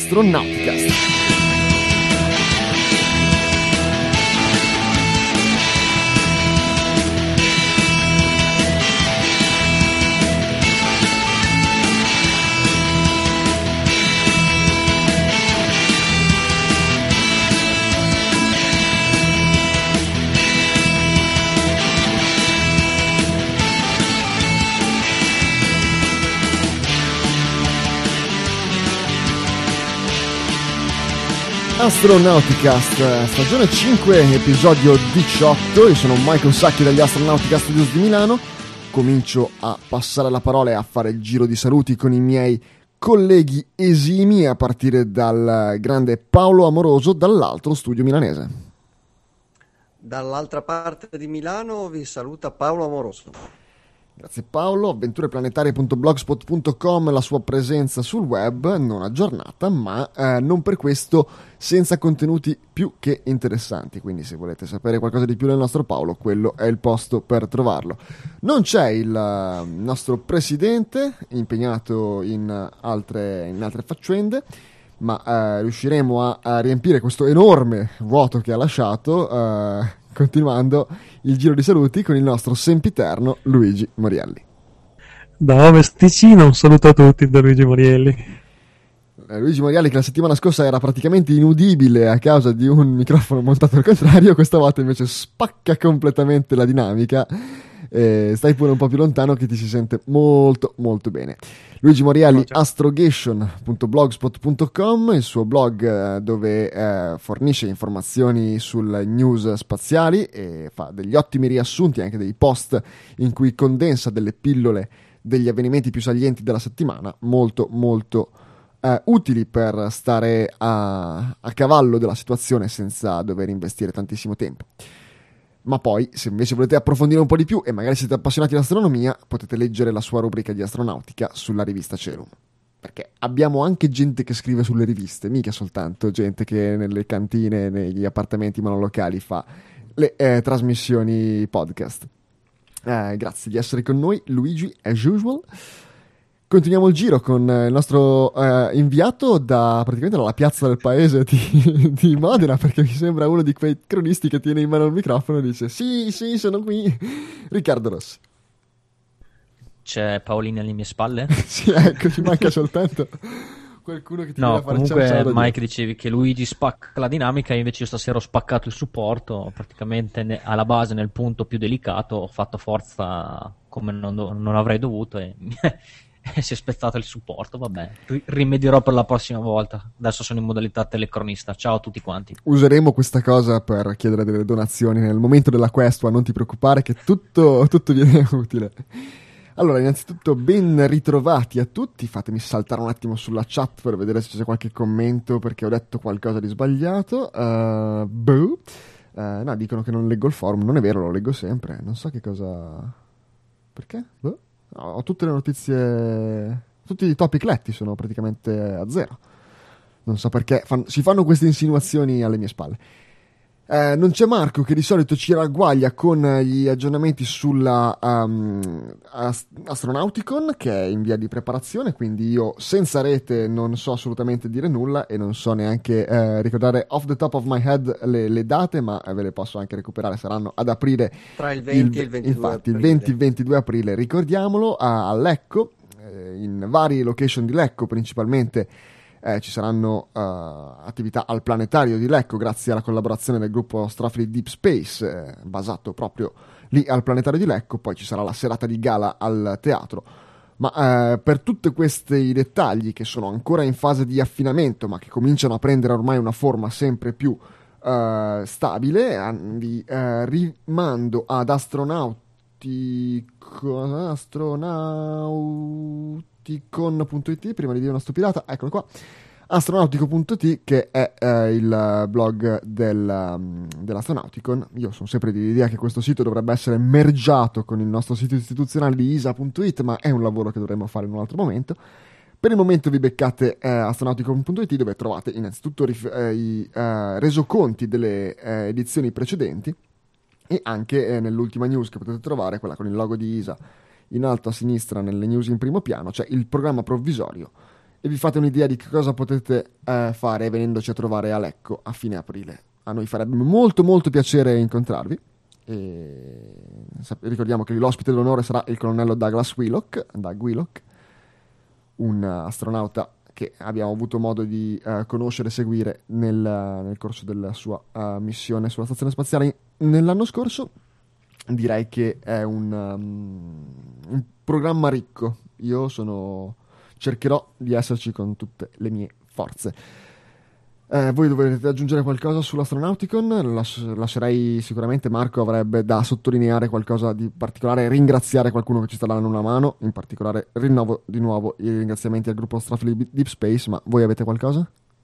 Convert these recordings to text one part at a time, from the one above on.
Astronauticast. Astronauticast, stagione 5, episodio 18. Io sono Michael Sacchi dagli Astronauticast Studios di Milano. Comincio a passare la parola e a fare il giro di saluti con i miei colleghi esimi, a partire dal grande Paolo Amoroso dall'altro studio milanese. Dall'altra parte di Milano vi saluta Paolo Amoroso. Grazie Paolo. avventureplanetarie.blogspot.com, la sua presenza sul web non aggiornata, ma non per questo senza contenuti più che interessanti, quindi se volete sapere qualcosa di più del nostro Paolo, quello è il posto per trovarlo. Non c'è il nostro presidente, impegnato in altre faccende, ma riusciremo a riempire questo enorme vuoto che ha lasciato continuando il giro di saluti con il nostro sempiterno Luigi Morielli. Da Ovest Ticino un saluto a tutti da Luigi Morielli. Luigi Morielli, che la settimana scorsa era praticamente inudibile a causa di un microfono montato al contrario, questa volta invece spacca completamente la dinamica. Stai pure un po' più lontano che ti si sente molto molto bene. Luigi Morielli, astrogation.blogspot.com, il suo blog dove fornisce informazioni sulle news spaziali e fa degli ottimi riassunti, anche dei post in cui condensa delle pillole degli avvenimenti più salienti della settimana, molto molto utili per stare a cavallo della situazione senza dover investire tantissimo tempo. Ma poi, se invece volete approfondire un po' di più e magari siete appassionati di astronomia, potete leggere la sua rubrica di astronautica sulla rivista Cerum. Perché abbiamo anche gente che scrive sulle riviste, mica soltanto gente che nelle cantine, negli appartamenti monolocali fa le trasmissioni podcast. Grazie di essere con noi, Luigi, as usual. Continuiamo il giro con il nostro inviato praticamente dalla piazza del paese di Modena, perché mi sembra uno di quei cronisti che tiene in mano il microfono e dice sì, sono qui, Riccardo Rossi. C'è Paolina alle mie spalle? Sì, ecco, ci manca soltanto qualcuno che ti viene a fare comunque Mike dicevi che Luigi spacca la dinamica, invece io stasera ho spaccato il supporto, praticamente alla base, nel punto più delicato, ho fatto forza come non avrei dovuto e si è spezzato il supporto. Vabbè, rimedierò per la prossima volta. Adesso sono in modalità telecronista. Ciao a tutti quanti. Useremo questa cosa per chiedere delle donazioni nel momento della questua, non ti preoccupare che tutto viene utile. Allora, innanzitutto ben ritrovati a tutti. Fatemi saltare un attimo sulla chat per vedere se c'è qualche commento, perché ho detto qualcosa di sbagliato. No, dicono che non leggo il forum. Non è vero, lo leggo sempre. Non so che cosa... Perché? Boh. Ho tutte le notizie, tutti i topic letti sono praticamente a zero. Non so perché si fanno queste insinuazioni alle mie spalle. Non c'è Marco, che di solito ci ragguaglia con gli aggiornamenti sulla Astronauticon, che è in via di preparazione, quindi io senza rete non so assolutamente dire nulla e non so neanche ricordare off the top of my head le date, ma ve le posso anche recuperare, saranno ad aprile, tra il 20 e il 22 infatti aprile. Il 20 e il 22 aprile, ricordiamolo, a Lecco, in varie location di Lecco principalmente. Ci saranno attività al planetario di Lecco grazie alla collaborazione del gruppo Astrofili Deep Space, basato proprio lì al planetario di Lecco. Poi ci sarà la serata di gala al teatro. Ma per tutti questi dettagli che sono ancora in fase di affinamento, ma che cominciano a prendere ormai una forma sempre più stabile, vi rimando ad astronauticon.it, prima di dire una stupidata, eccolo qua, astronautico.it, che è il blog dell'Astronauticon. Io sono sempre dell'idea che questo sito dovrebbe essere mergiato con il nostro sito istituzionale di isa.it, ma è un lavoro che dovremo fare in un altro momento. Per il momento vi beccate astronautico.it, dove trovate innanzitutto i resoconti delle edizioni precedenti, e anche nell'ultima news che potete trovare, quella con il logo di ISA in alto a sinistra nelle news in primo piano, c'è il programma provvisorio e vi fate un'idea di che cosa potete fare venendoci a trovare a Lecco a fine aprile. A noi farebbe molto molto piacere incontrarvi. E ricordiamo che l'ospite dell'onore sarà il colonnello Doug Willock, un astronauta che abbiamo avuto modo di conoscere e seguire nel corso della sua missione sulla stazione spaziale nell'anno scorso. Direi che è un programma ricco. Io cercherò di esserci con tutte le mie forze. Voi dovrete aggiungere qualcosa sull'Astronauticon? Lascerei sicuramente, Marco avrebbe da sottolineare qualcosa di particolare, ringraziare qualcuno che ci sta dando una mano, in particolare rinnovo di nuovo i ringraziamenti al gruppo Strafili Deep Space, ma voi avete qualcosa?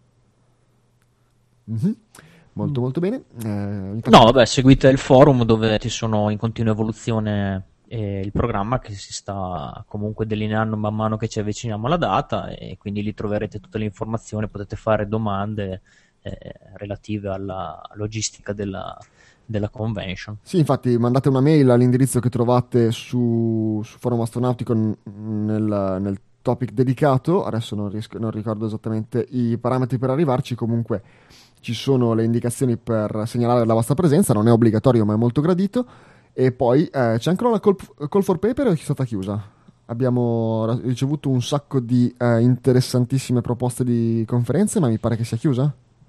Molto molto bene. No, vabbè, seguite il forum dove ci sono in continua evoluzione il programma che si sta comunque delineando man mano che ci avviciniamo alla data, e quindi lì troverete tutte le informazioni, potete fare domande relative alla logistica della convention. Sì, infatti mandate una mail all'indirizzo che trovate su Forum Astronauticon nel topic dedicato. Adesso non ricordo esattamente i parametri per arrivarci, comunque ci sono le indicazioni per segnalare la vostra presenza, non è obbligatorio ma è molto gradito. E poi c'è ancora la call for paper, è stata chiusa. Abbiamo ricevuto un sacco di interessantissime proposte di conferenze, ma mi pare che sia chiusa.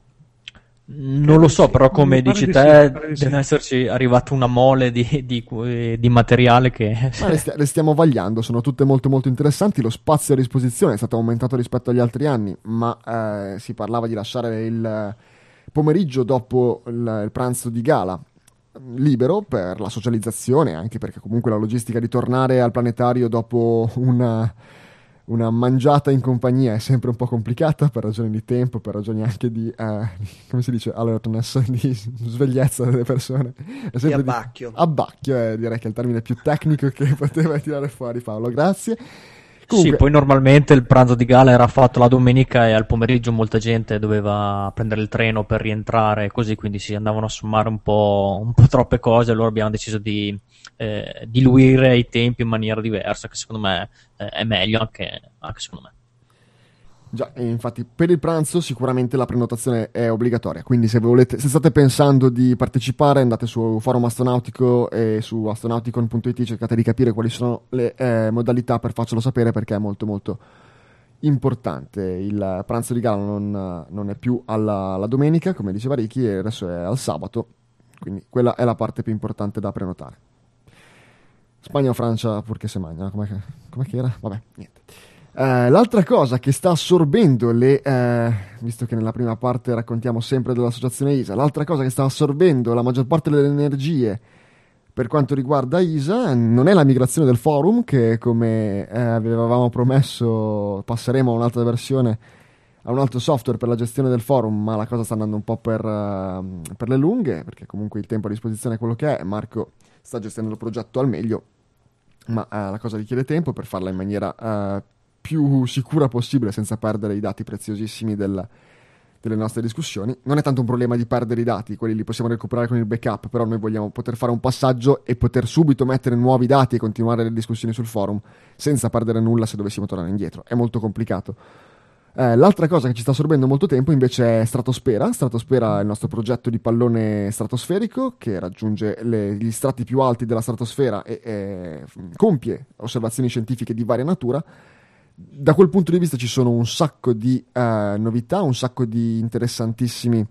Non lo so, però come dici te deve esserci arrivata una mole di materiale che... Le stiamo vagliando, sono tutte molto molto interessanti. Lo spazio a disposizione è stato aumentato rispetto agli altri anni, ma si parlava di lasciare il pomeriggio dopo il pranzo di gala libero per la socializzazione, anche perché comunque la logistica di tornare al planetario dopo una mangiata in compagnia è sempre un po' complicata per ragioni di tempo, per ragioni anche di come si dice, alertness, di svegliezza delle persone. È sempre di abbacchio. Abbacchio, direi che è il termine più tecnico che poteva tirare fuori Paolo, grazie. Comunque... Sì, poi normalmente il pranzo di gala era fatto la domenica e al pomeriggio molta gente doveva prendere il treno per rientrare, così, quindi si andavano a sommare un po' troppe cose. Allora abbiamo deciso di diluire i tempi in maniera diversa, che secondo me è meglio anche secondo me. Già, e infatti per il pranzo sicuramente la prenotazione è obbligatoria, quindi se state pensando di partecipare, andate su Forum Astronautico e su astronauticon.it, cercate di capire quali sono le modalità per farcelo sapere, perché è molto molto importante. Il pranzo di gala non è più alla domenica, come diceva Ricky, e adesso è al sabato, quindi quella è la parte più importante da prenotare. Spagna o Francia, purché se magna, com'è che era? Vabbè, niente. L'altra cosa che sta assorbendo visto che nella prima parte raccontiamo sempre dell'associazione ISA, l'altra cosa che sta assorbendo la maggior parte delle energie per quanto riguarda ISA non è la migrazione del forum, che come avevamo promesso passeremo a un'altra versione, a un altro software per la gestione del forum, ma la cosa sta andando un po' per le lunghe, perché comunque il tempo a disposizione è quello che è. Marco sta gestendo il progetto al meglio, ma la cosa richiede tempo per farla in maniera più sicura possibile, senza perdere i dati preziosissimi delle nostre discussioni. Non è tanto un problema di perdere i dati, quelli li possiamo recuperare con il backup, però noi vogliamo poter fare un passaggio e poter subito mettere nuovi dati e continuare le discussioni sul forum senza perdere nulla se dovessimo tornare indietro. È molto complicato. L'altra cosa che ci sta assorbendo molto tempo invece è Stratosfera. Stratosfera è il nostro progetto di pallone stratosferico che raggiunge gli strati più alti della stratosfera e compie osservazioni scientifiche di varia natura. Da quel punto di vista ci sono un sacco di novità, un sacco di interessantissimi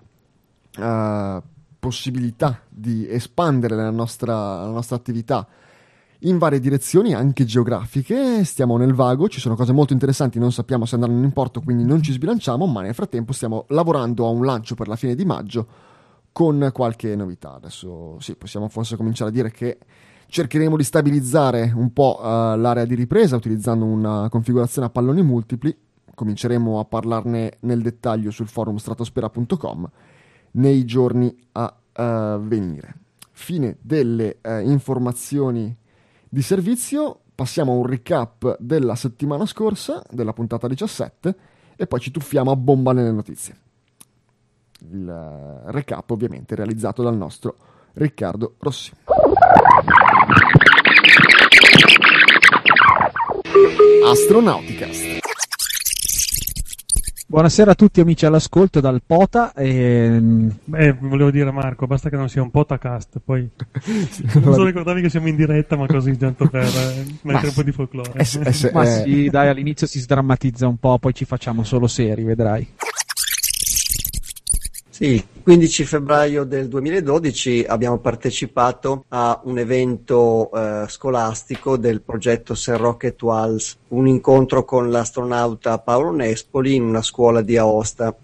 possibilità di espandere la nostra attività in varie direzioni, anche geografiche. Stiamo nel vago, ci sono cose molto interessanti, non sappiamo se andranno in porto, quindi non ci sbilanciamo, ma nel frattempo stiamo lavorando a un lancio per la fine di maggio con qualche novità. Adesso sì, possiamo forse cominciare a dire che cercheremo di stabilizzare un po' l'area di ripresa utilizzando una configurazione a palloni multipli. Cominceremo a parlarne nel dettaglio sul forum stratospera.com nei giorni a venire. Fine delle informazioni di servizio, passiamo a un recap della settimana scorsa, della puntata 17, e poi ci tuffiamo a bomba nelle notizie. Il recap ovviamente realizzato dal nostro Riccardo Rossi. Astronauticast. Buonasera a tutti amici all'ascolto dal Pota. Volevo dire Marco, basta che non sia un Potacast, poi non so ricordarmi che siamo in diretta, ma così tanto per mettere un po' di folklore. Ma sì, dai, all'inizio si sdrammatizza un po', poi ci facciamo solo seri, vedrai. Sì, il 15 febbraio del 2012 abbiamo partecipato a un evento scolastico del progetto St. Roque Étoiles, un incontro con l'astronauta Paolo Nespoli in una scuola di Aosta.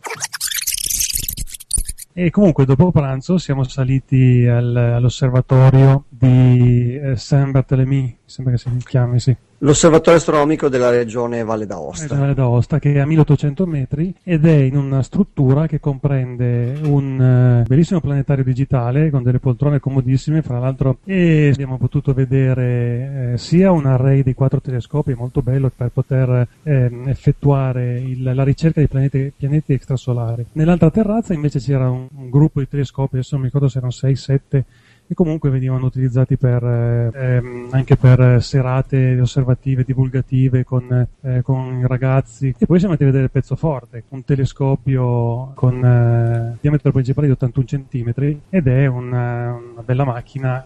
E comunque dopo pranzo siamo saliti all'osservatorio di Saint-Barthélemy, mi sembra che si chiami, sì. L'osservatorio astronomico della regione Valle d'Aosta. Valle d'Aosta, che è a 1800 metri ed è in una struttura che comprende un bellissimo planetario digitale con delle poltrone comodissime, fra l'altro, e abbiamo potuto vedere sia un array di 4 telescopi molto bello per poter effettuare la ricerca di pianeti extrasolari. Nell'altra terrazza invece c'era un gruppo di telescopi, adesso non mi ricordo se erano 6-7, e comunque venivano utilizzati anche per serate osservative, divulgative con i ragazzi. E poi siamo andati a vedere il pezzo forte, un telescopio con diametro principale di 81 cm ed è una bella macchina.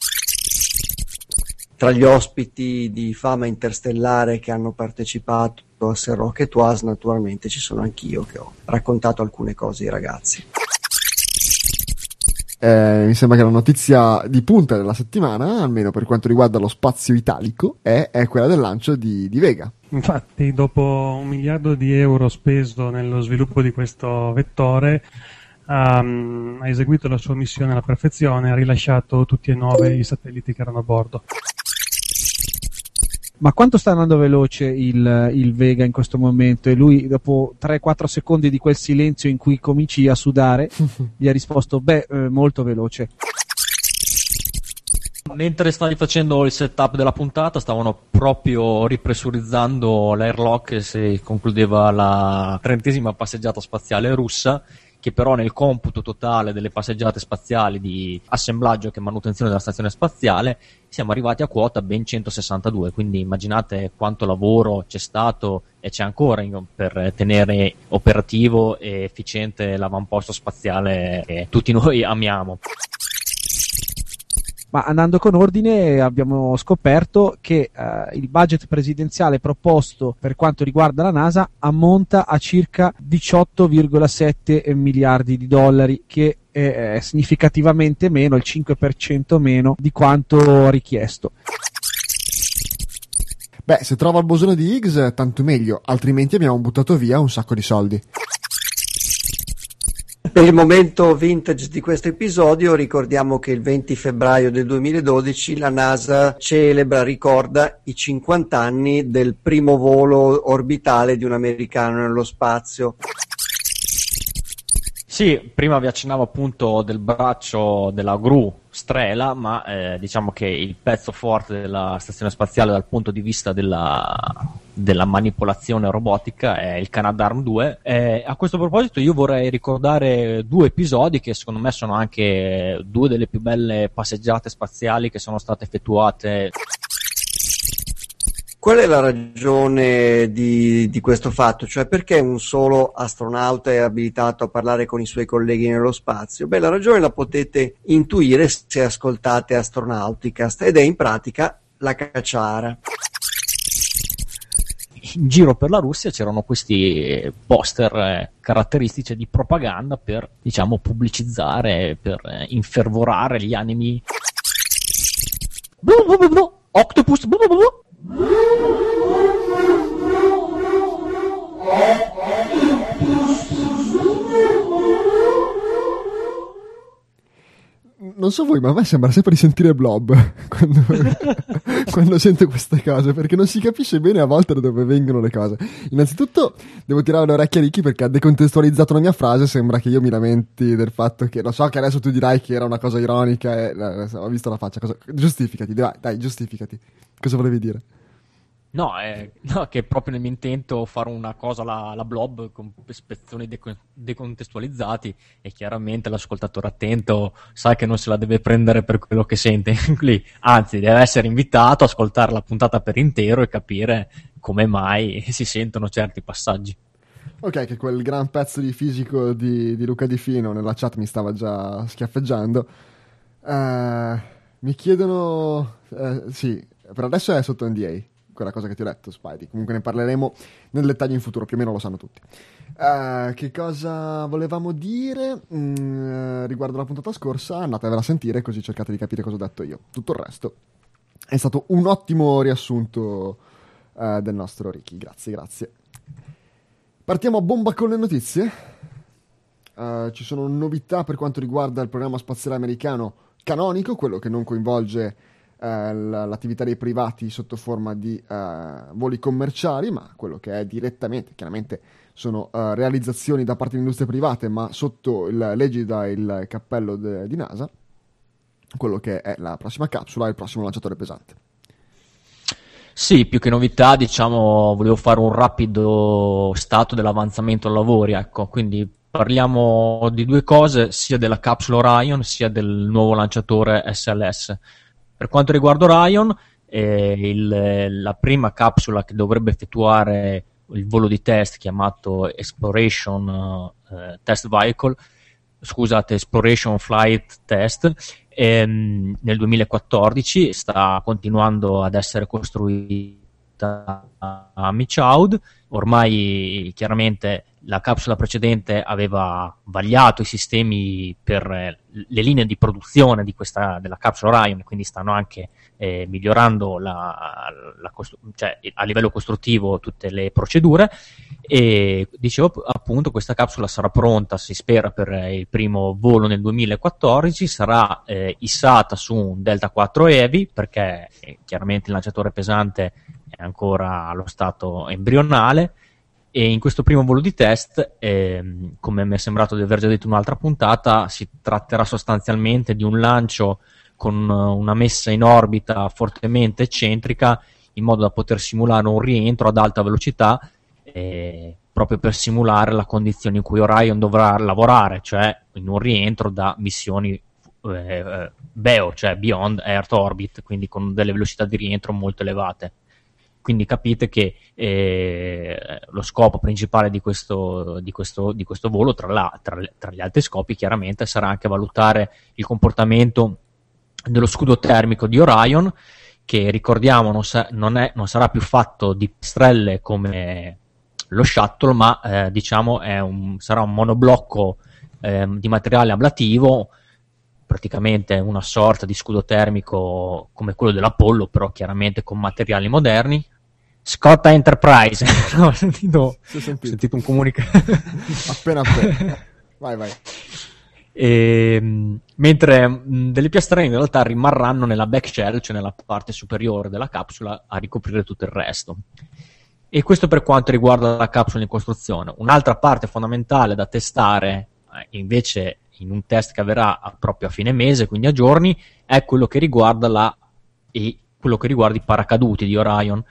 Tra gli ospiti di fama interstellare che hanno partecipato a St. Roque Étoiles, naturalmente ci sono anch'io, che ho raccontato alcune cose ai ragazzi. Mi sembra che la notizia di punta della settimana, almeno per quanto riguarda lo spazio italico, è quella del lancio di Vega. Infatti, dopo €1 miliardo speso nello sviluppo di questo vettore, ha eseguito la sua missione alla perfezione, ha rilasciato tutti e 9 i satelliti che erano a bordo. Ma quanto sta andando veloce il Vega in questo momento? E lui, dopo 3-4 secondi di quel silenzio in cui cominci a sudare, gli ha risposto, molto veloce. Mentre stavi facendo il setup della puntata, stavano proprio ripressurizzando l'airlock e si concludeva la 30ª passeggiata spaziale russa, che però nel computo totale delle passeggiate spaziali di assemblaggio e manutenzione della stazione spaziale siamo arrivati a quota ben 162, quindi immaginate quanto lavoro c'è stato e c'è ancora per tenere operativo e efficiente l'avamposto spaziale che tutti noi amiamo. Ma andando con ordine, abbiamo scoperto che il budget presidenziale proposto per quanto riguarda la NASA ammonta a circa 18,7 miliardi di dollari, che è significativamente meno, il 5% meno di quanto richiesto. Se trova il bosone di Higgs, tanto meglio, altrimenti abbiamo buttato via un sacco di soldi. Per il momento vintage di questo episodio ricordiamo che il 20 febbraio del 2012 la NASA ricorda i 50 anni del primo volo orbitale di un americano nello spazio. Sì, prima vi accennavo appunto del braccio della gru Strela, ma diciamo che il pezzo forte della stazione spaziale dal punto di vista della manipolazione robotica è il Canadarm2. A questo proposito io vorrei ricordare 2 episodi che secondo me sono anche 2 delle più belle passeggiate spaziali che sono state effettuate. Qual è la ragione di questo fatto? Cioè, perché un solo astronauta è abilitato a parlare con i suoi colleghi nello spazio? La ragione la potete intuire se ascoltate Astronauticast, ed è in pratica la cacciara. In giro per la Russia c'erano questi poster caratteristici di propaganda per, diciamo, pubblicizzare, per infervorare gli animi. Octopus. Non so voi, ma a me sembra sempre di sentire Blob quando sento queste cose, perché non si capisce bene a volte da dove vengono le cose. Innanzitutto devo tirare le orecchie a Ricky perché ha decontestualizzato una mia frase. Sembra che io mi lamenti del fatto che, lo so che adesso tu dirai che era una cosa ironica e ho visto la faccia. Giustificati, dai, giustificati. Cosa volevi dire? No, che proprio nel mio intento fare una cosa la Blob con spezzoni decontestualizzati, e chiaramente l'ascoltatore attento sa che non se la deve prendere per quello che sente lì, anzi deve essere invitato a ascoltare la puntata per intero e capire come mai si sentono certi passaggi. Ok, che quel gran pezzo di fisico di Luca Di Fino nella chat mi stava già schiaffeggiando. Mi chiedono... sì, per adesso è sotto NDA, quella cosa che ti ho detto, Spidey. Comunque ne parleremo nel dettaglio in futuro, più o meno lo sanno tutti. Che cosa volevamo dire riguardo la puntata scorsa? Andatevela a sentire così cercate di capire cosa ho detto io. Tutto il resto è stato un ottimo riassunto del nostro Ricky. Grazie. Partiamo a bomba con le notizie. Ci sono novità per quanto riguarda il programma spaziale americano canonico, quello che non coinvolge l'attività dei privati sotto forma di voli commerciali, ma quello che è direttamente, chiaramente sono realizzazioni da parte di industrie private, ma sotto l'egida e il cappello di NASA, quello che è la prossima capsula e il prossimo lanciatore pesante. Sì, più che novità, diciamo, volevo fare un rapido stato dell'avanzamento ai lavori, ecco, quindi parliamo di due cose, sia della capsula Orion sia del nuovo lanciatore SLS. Per quanto riguarda Orion, la prima capsula che dovrebbe effettuare il volo di test chiamato Exploration Exploration Flight Test nel 2014 sta continuando ad essere costruita a Michoud. Ormai chiaramente la capsula precedente aveva vagliato i sistemi per le linee di produzione della capsula Orion, quindi stanno anche migliorando cioè, a livello costruttivo tutte le procedure. E dicevo appunto, questa capsula sarà pronta, si spera, per il primo volo nel 2014, sarà issata su un Delta 4 Heavy, perché chiaramente il lanciatore pesante è ancora allo stato embrionale, e in questo primo volo di test, come mi è sembrato di aver già detto in un'altra puntata, si tratterà sostanzialmente di un lancio con una messa in orbita fortemente eccentrica, in modo da poter simulare un rientro ad alta velocità, proprio per simulare la condizione in cui Orion dovrà lavorare, cioè in un rientro da missioni BEO, cioè Beyond Earth Orbit, quindi con delle velocità di rientro molto elevate. Quindi capite che lo scopo principale di questo volo, tra gli altri scopi, chiaramente sarà anche valutare il comportamento dello scudo termico di Orion, che ricordiamo non sarà più fatto di pistrelle come lo Shuttle, ma diciamo sarà un monoblocco di materiale ablativo, praticamente una sorta di scudo termico come quello dell'Apollo, però chiaramente con materiali moderni. Scotta Enterprise. No, ho sentito un comunicato. appena. Vai. Mentre delle piastrelle in realtà rimarranno nella back shell, cioè nella parte superiore della capsula, a ricoprire tutto il resto. E questo per quanto riguarda la capsula in costruzione. Un'altra parte fondamentale da testare, invece, in un test che avverrà proprio a fine mese, quindi a giorni, è quello che riguarda i paracaduti di Orion.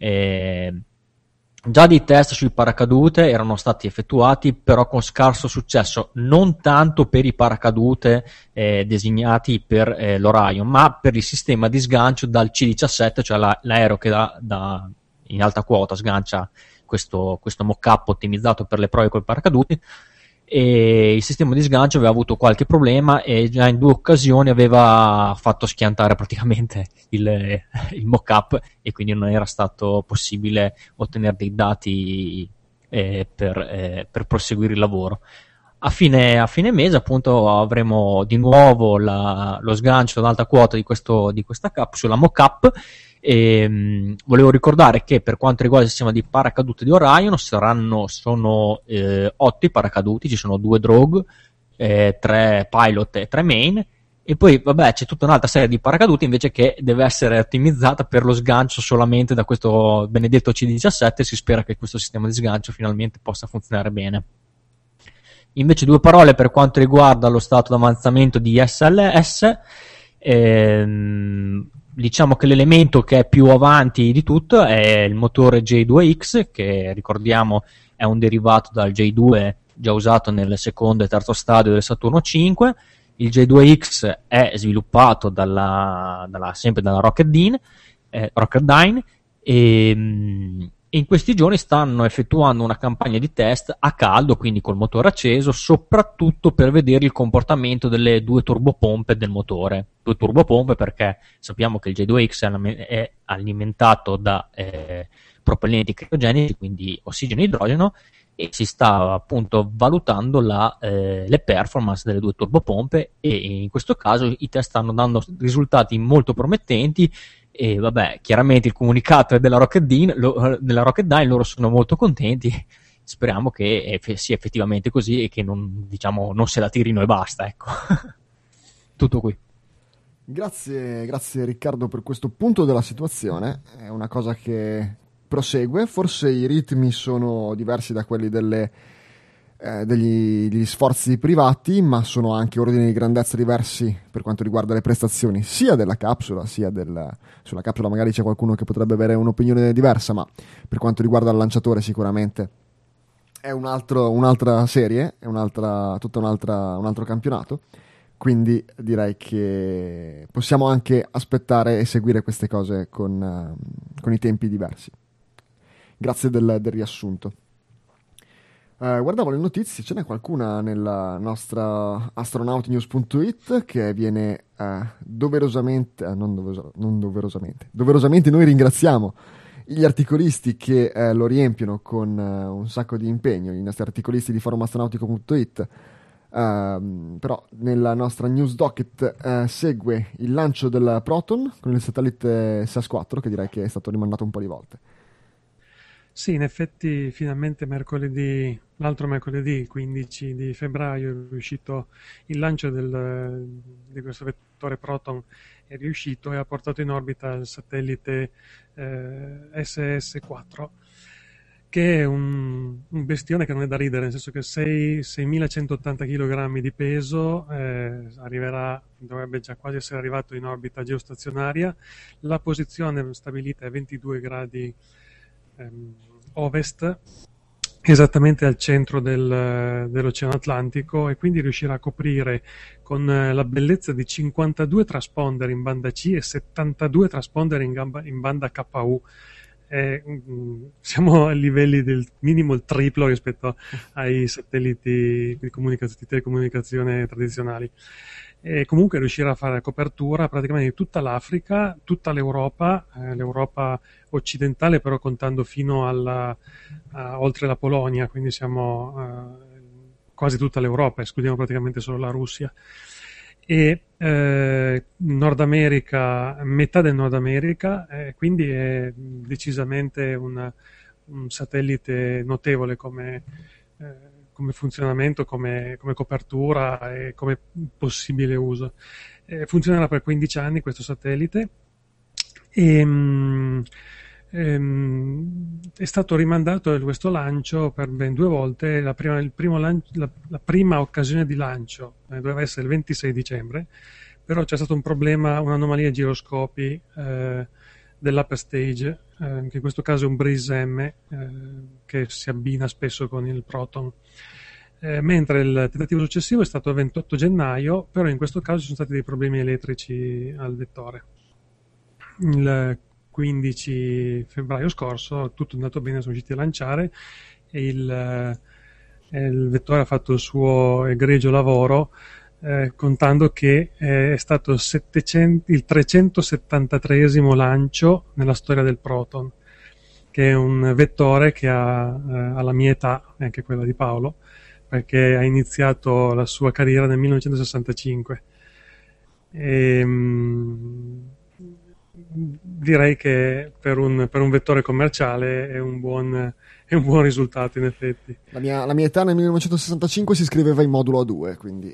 Già dei test sui paracadute erano stati effettuati, però con scarso successo, non tanto per i paracadute designati per l'Orion, ma per il sistema di sgancio dal C-17, cioè l'aereo che in alta quota sgancia questo mock-up ottimizzato per le prove con i paracaduti. E il sistema di sgancio aveva avuto qualche problema e già in 2 occasioni aveva fatto schiantare praticamente il mock-up, e quindi non era stato possibile ottenere dei dati per proseguire il lavoro. A fine mese appunto avremo di nuovo lo sgancio ad alta quota di questa capsula mock-up. E volevo ricordare che per quanto riguarda il sistema di paracadute di Orion sono 8 i paracaduti, ci sono 2 Drogue, 3 Pilot e 3 Main, e poi vabbè c'è tutta un'altra serie di paracaduti invece che deve essere ottimizzata per lo sgancio solamente da questo benedetto C-17. Si spera che questo sistema di sgancio finalmente possa funzionare bene. Invece 2 parole per quanto riguarda lo stato d'avanzamento di SLS. Diciamo che l'elemento che è più avanti di tutto è il motore J2X, che ricordiamo è un derivato dal J2 già usato nel secondo e terzo stadio del Saturno 5. Il J2X è sviluppato sempre dalla Rocketdyne, e e in questi giorni stanno effettuando una campagna di test a caldo, quindi col motore acceso, soprattutto per vedere il comportamento delle due turbopompe del motore. Due turbopompe perché sappiamo che il J2X è alimentato da propellenti criogenici, quindi ossigeno e idrogeno, e si sta appunto valutando le performance delle due turbopompe, e in questo caso i test stanno dando risultati molto promettenti. E vabbè, chiaramente il comunicato è della Rocketdyne, loro sono molto contenti. Speriamo che sia effettivamente così e che non se la tirino e basta, ecco. Tutto qui. Grazie Riccardo per questo punto della situazione. È una cosa che prosegue, forse i ritmi sono diversi da quelli degli sforzi privati, ma sono anche ordini di grandezza diversi per quanto riguarda le prestazioni sia della capsula sulla capsula magari c'è qualcuno che potrebbe avere un'opinione diversa, ma per quanto riguarda il lanciatore sicuramente è un'altra serie, è un altro campionato, quindi direi che possiamo anche aspettare e seguire queste cose con i tempi diversi. Grazie del riassunto. Guardavo le notizie, ce n'è qualcuna nella nostra astronautinews.it che viene doverosamente noi ringraziamo gli articolisti che lo riempiono con un sacco di impegno, i nostri articolisti di forumastronautico.it. Però nella nostra news docket segue il lancio del Proton con il satellite SAS-4, che direi che è stato rimandato un po' di volte. Sì, in effetti finalmente l'altro mercoledì 15 di febbraio è riuscito il lancio di questo vettore Proton, è riuscito e ha portato in orbita il satellite SS4, che è un bestione che non è da ridere, nel senso che 6.180 kg di peso, dovrebbe già quasi essere arrivato in orbita geostazionaria. La posizione stabilita è 22 gradi ovest, esattamente al centro dell'Oceano Atlantico, e quindi riuscirà a coprire con la bellezza di 52 transponder in banda C e 72 transponder in banda KU. Siamo a livelli del minimo il triplo rispetto ai satelliti di telecomunicazione tradizionali. E comunque riuscirà a fare copertura praticamente di tutta l'Africa, tutta l'Europa occidentale, però contando fino oltre la Polonia, quindi siamo quasi tutta l'Europa, escludiamo praticamente solo la Russia. E Nord America, metà del Nord America, quindi è decisamente un satellite notevole come funzionamento, come copertura e come possibile uso. Funzionerà per 15 anni questo satellite e è stato rimandato questo lancio per ben 2 volte. La prima occasione di lancio doveva essere il 26 dicembre, però c'è stato un problema, un'anomalia ai giroscopi dell'upper stage, che in questo caso è un Breeze M, che si abbina spesso con il Proton. Mentre il tentativo successivo è stato il 28 gennaio, però in questo caso ci sono stati dei problemi elettrici al vettore. Il 15 febbraio scorso tutto è andato bene, sono riusciti a lanciare e il vettore ha fatto il suo egregio lavoro, contando che è stato il 373esimo lancio nella storia del Proton, che è un vettore che ha la mia età e anche quella di Paolo, perché ha iniziato la sua carriera nel 1965. Direi che per un vettore commerciale è un buon risultato, in effetti. La mia età nel 1965 si scriveva in modulo A2, quindi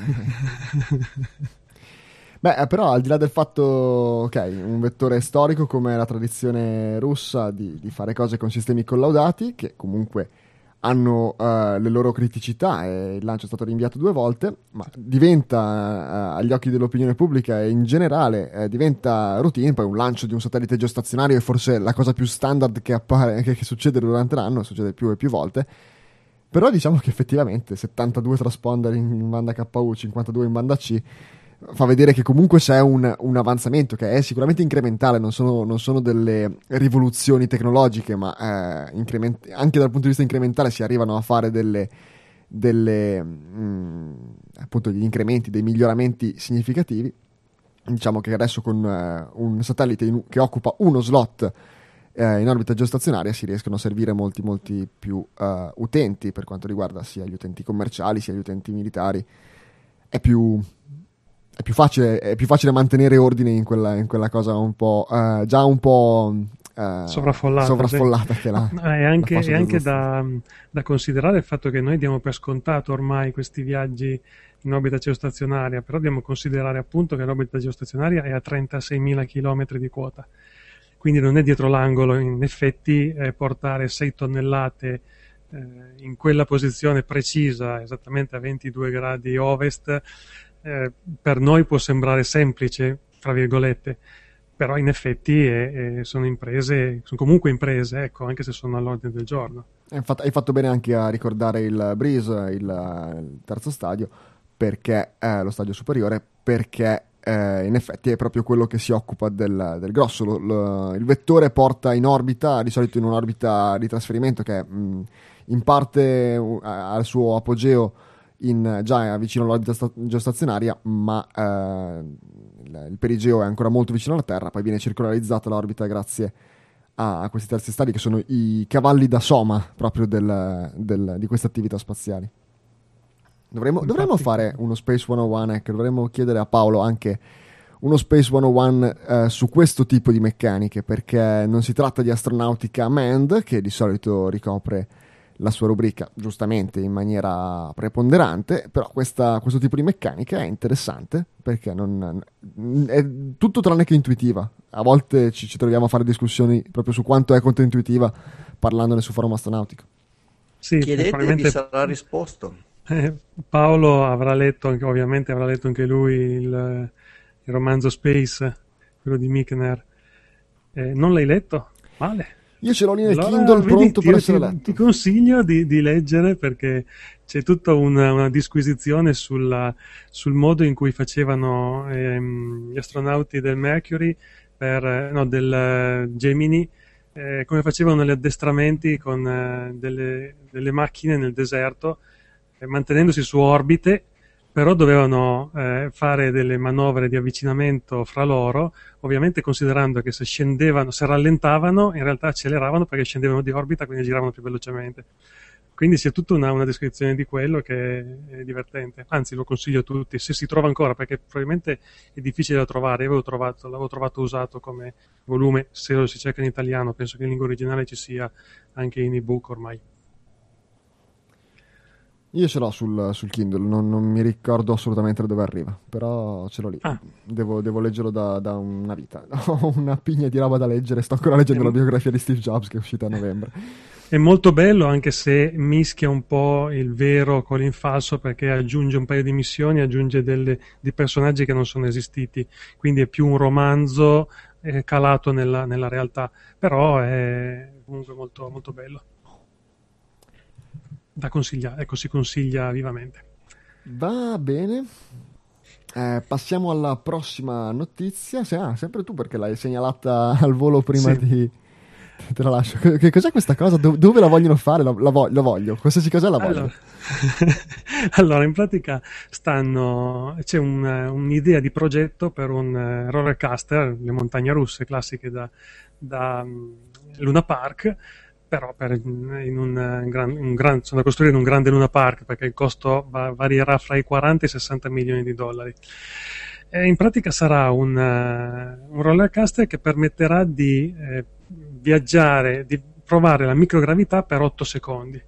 beh, però al di là del fatto, ok, un vettore storico come la tradizione russa di fare cose con sistemi collaudati, che comunque hanno le loro criticità, e il lancio è stato rinviato 2 volte, ma diventa agli occhi dell'opinione pubblica e in generale diventa routine. Poi un lancio di un satellite geostazionario è forse la cosa più standard che succede durante l'anno, succede più e più volte, però diciamo che effettivamente 72 transponder in banda KU, 52 in banda C fa vedere che comunque c'è un avanzamento che è sicuramente incrementale, non sono delle rivoluzioni tecnologiche, ma anche dal punto di vista incrementale si arrivano a fare appunto gli incrementi, dei miglioramenti significativi. Diciamo che adesso con un satellite che occupa uno slot in orbita geostazionaria si riescono a servire molti più utenti, per quanto riguarda sia gli utenti commerciali sia gli utenti militari. È più facile mantenere ordine in quella cosa un po' già un po' sovraffollata sì. Che è anche da considerare il fatto che noi diamo per scontato ormai questi viaggi in orbita geostazionaria, però dobbiamo considerare appunto che l'orbita geostazionaria è a 36.000 km di quota, quindi non è dietro l'angolo in effetti portare 6 tonnellate in quella posizione precisa, esattamente a 22 gradi ovest, per noi può sembrare semplice, fra virgolette, però in effetti sono comunque imprese, ecco, anche se sono all'ordine del giorno. Hai fatto bene anche a ricordare il Breeze, il terzo stadio, perché lo stadio superiore, perché in effetti è proprio quello che si occupa del grosso. Il vettore porta in orbita, di solito in un'orbita di trasferimento che in parte ha il suo apogeo già vicino all'orbita geostazionaria, ma il perigeo è ancora molto vicino alla Terra, poi viene circolarizzata l'orbita grazie a questi terzi stadi che sono i cavalli da soma proprio di queste attività spaziali. Dovremmo fare uno Space 101, ecco, dovremmo chiedere a Paolo anche uno Space 101 su questo tipo di meccaniche, perché non si tratta di astronautica manned, che di solito ricopre la sua rubrica giustamente in maniera preponderante, però questo tipo di meccanica è interessante perché è tutto tranne che intuitiva. A volte ci troviamo a fare discussioni proprio su quanto è controintuitiva parlandone su forum astronautico. Sì, chiedete e vi sarà risposto. Paolo ovviamente avrà letto anche lui il romanzo Space, quello di Michener. Non l'hai letto? Male. Io ce l'ho lì nel Kindle pronto per essere letto. Ti consiglio di leggere, perché c'è tutta una disquisizione sul modo in cui facevano gli astronauti del Mercury del Gemini, come facevano gli addestramenti con delle macchine nel deserto, mantenendosi su orbite, però dovevano fare delle manovre di avvicinamento fra loro, ovviamente considerando che se rallentavano, in realtà acceleravano perché scendevano di orbita, quindi giravano più velocemente. Quindi c'è tutta una descrizione di quello che è divertente. Anzi, lo consiglio a tutti, se si trova ancora, perché probabilmente è difficile da trovare. Io l'avevo trovato usato come volume, se lo si cerca in italiano, penso che in lingua originale ci sia anche in ebook ormai. Io ce l'ho sul Kindle, non mi ricordo assolutamente da dove arriva, però ce l'ho lì. Devo leggerlo da una vita. Ho una pigna di roba da leggere, sto ancora leggendo la biografia di Steve Jobs che è uscita a novembre. È molto bello, anche se mischia un po' il vero con l'infalso, perché aggiunge un paio di missioni, aggiunge di personaggi che non sono esistiti, quindi è più un romanzo calato nella realtà, però è comunque molto, molto bello. Da consigliare, ecco, si consiglia vivamente. Va bene, passiamo alla prossima notizia. Sempre tu, perché l'hai segnalata al volo prima sì. Te la lascio. Che cos'è questa cosa? Dove la vogliono fare? La voglio, qualsiasi cosa la voglio. Allora, in pratica c'è un'idea di progetto per un roller coaster, le montagne russe classiche da Luna Park, però sono da costruire in un grande Luna Park, perché il costo varierà fra i 40 e i 60 milioni di dollari. In pratica sarà un roller coaster che permetterà di viaggiare, di provare la microgravità per 8 secondi.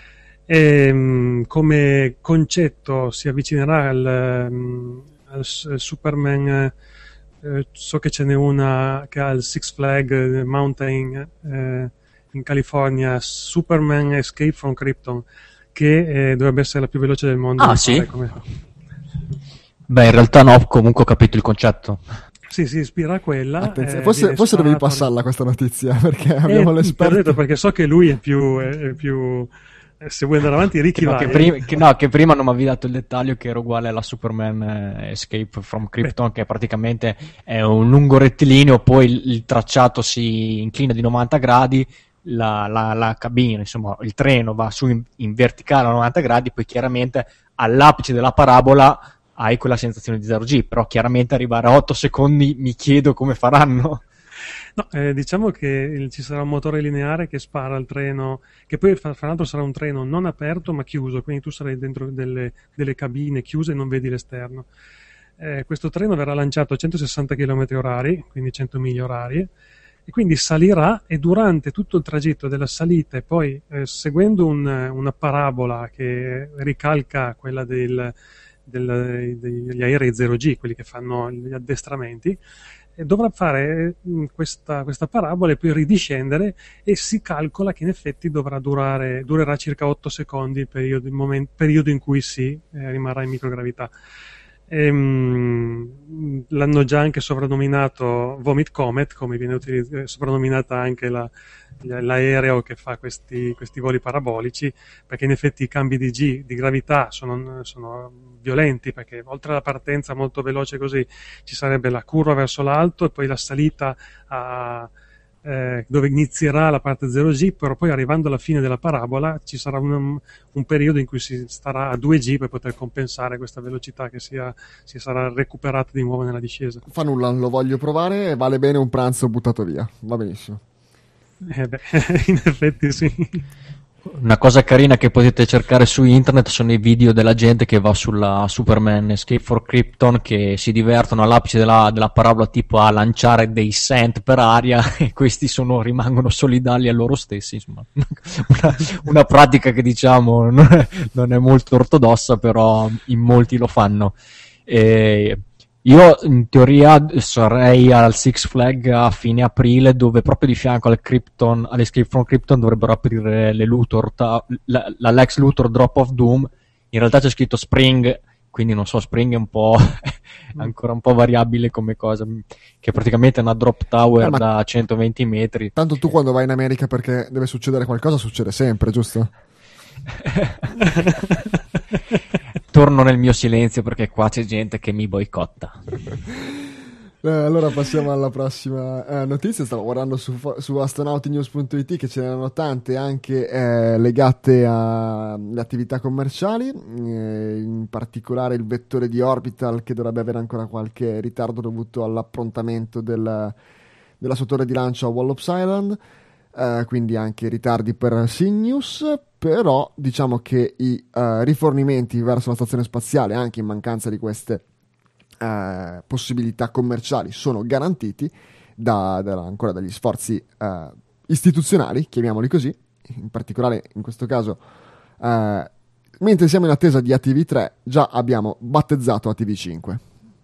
Come concetto si avvicinerà al Superman, so che ce n'è una che ha il Six Flag Mountain in California, Superman Escape from Krypton, che dovrebbe essere la più veloce del mondo. Sì? Beh, in realtà no, comunque ho capito il concetto. Sì, si ispira a quella. Forse dovevi passarla questa notizia, perché abbiamo l'esperto. Perché so che lui è più Se vuoi andare avanti, Ricky, vai. Che prima non mi avevi dato il dettaglio che era uguale alla Superman Escape from Krypton, che praticamente è un lungo rettilineo, poi il tracciato si inclina di 90 gradi, la cabina, insomma il treno va su in verticale a 90 gradi, poi chiaramente all'apice della parabola hai quella sensazione di 0G, però chiaramente arrivare a 8 secondi mi chiedo come faranno. No, diciamo che ci sarà un motore lineare che spara al treno, che poi fra l'altro sarà un treno non aperto ma chiuso, quindi tu sarai dentro delle cabine chiuse e non vedi l'esterno. Questo treno verrà lanciato a 160 km orari, quindi 100 miglia orarie, e quindi salirà, e durante tutto il tragitto della salita e poi seguendo una parabola che ricalca quella degli aerei 0G, quelli che fanno gli addestramenti, dovrà fare questa parabola e poi ridiscendere, e si calcola che in effetti durerà circa 8 secondi il periodo in cui si rimarrà in microgravità. L'hanno già anche soprannominato Vomit Comet, come viene soprannominata anche l'aereo che fa questi voli parabolici, perché in effetti i cambi di gravità sono violenti, perché oltre alla partenza molto veloce così ci sarebbe la curva verso l'alto e poi la salita dove inizierà la parte 0G, però poi arrivando alla fine della parabola ci sarà un periodo in cui si starà a 2G per poter compensare questa velocità che si sarà recuperata di nuovo nella discesa. Fa nulla, lo voglio provare, vale bene un pranzo buttato via, va benissimo. In effetti sì. Una cosa carina che potete cercare su internet sono i video della gente che va sulla Superman Escape for Krypton, che si divertono all'apice della parabola tipo a lanciare dei cent per aria, e questi rimangono solidali a loro stessi, insomma. Una pratica che diciamo non è molto ortodossa, però in molti lo fanno. Io in teoria sarei al Six Flag a fine aprile, dove proprio di fianco all'Escape from Krypton dovrebbero aprire la Lex Luthor Drop of Doom. In realtà c'è scritto Spring, quindi non so, Spring è un po' ancora un po' variabile come cosa, che praticamente è una drop tower da 120 metri. Tanto tu quando vai in America perché deve succedere qualcosa, succede sempre, giusto? Torno nel mio silenzio perché qua c'è gente che mi boicotta. Allora passiamo alla prossima notizia. Stavo guardando su astronautinews.it che ce n'erano tante anche legate alle attività commerciali, in particolare il vettore di Orbital, che dovrebbe avere ancora qualche ritardo dovuto all'approntamento della sua torre di lancio a Wallops Island. Quindi anche ritardi per Cygnus, però diciamo che i rifornimenti verso la stazione spaziale, anche in mancanza di queste possibilità commerciali, sono garantiti ancora dagli sforzi istituzionali, chiamiamoli così, in particolare in questo caso mentre siamo in attesa di ATV3 già abbiamo battezzato ATV5.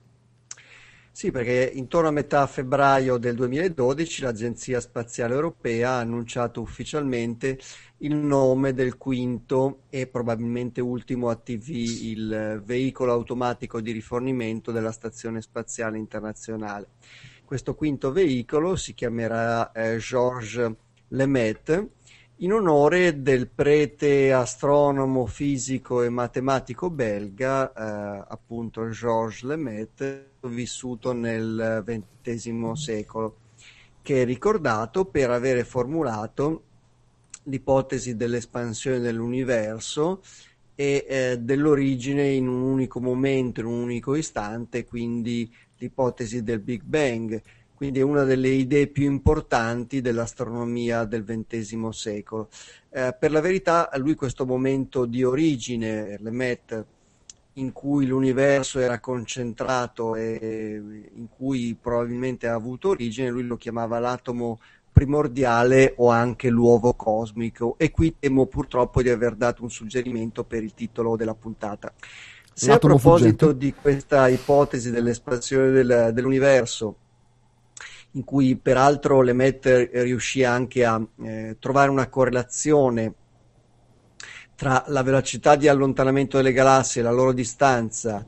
Sì, perché intorno a metà febbraio del 2012 l'Agenzia Spaziale Europea ha annunciato ufficialmente il nome del quinto e probabilmente ultimo ATV, il veicolo automatico di rifornimento della Stazione Spaziale Internazionale. Questo quinto veicolo si chiamerà Georges Lemaître, in onore del prete astronomo, fisico e matematico belga, appunto Georges Lemaître, vissuto nel XX secolo, che è ricordato per avere formulato l'ipotesi dell'espansione dell'universo e dell'origine in un unico momento, in un unico istante, quindi l'ipotesi del Big Bang. Quindi è una delle idee più importanti dell'astronomia del XX secolo. Per la verità, a lui questo momento di origine, Lemaître, in cui l'universo era concentrato e in cui probabilmente ha avuto origine, lui lo chiamava l'atomo primordiale o anche l'uovo cosmico, e qui temo purtroppo di aver dato un suggerimento per il titolo della puntata. Se l'atomo a proposito fuggente di questa ipotesi dell'espansione dell'universo, in cui peraltro Lemaître riuscì anche a trovare una correlazione tra la velocità di allontanamento delle galassie e la loro distanza,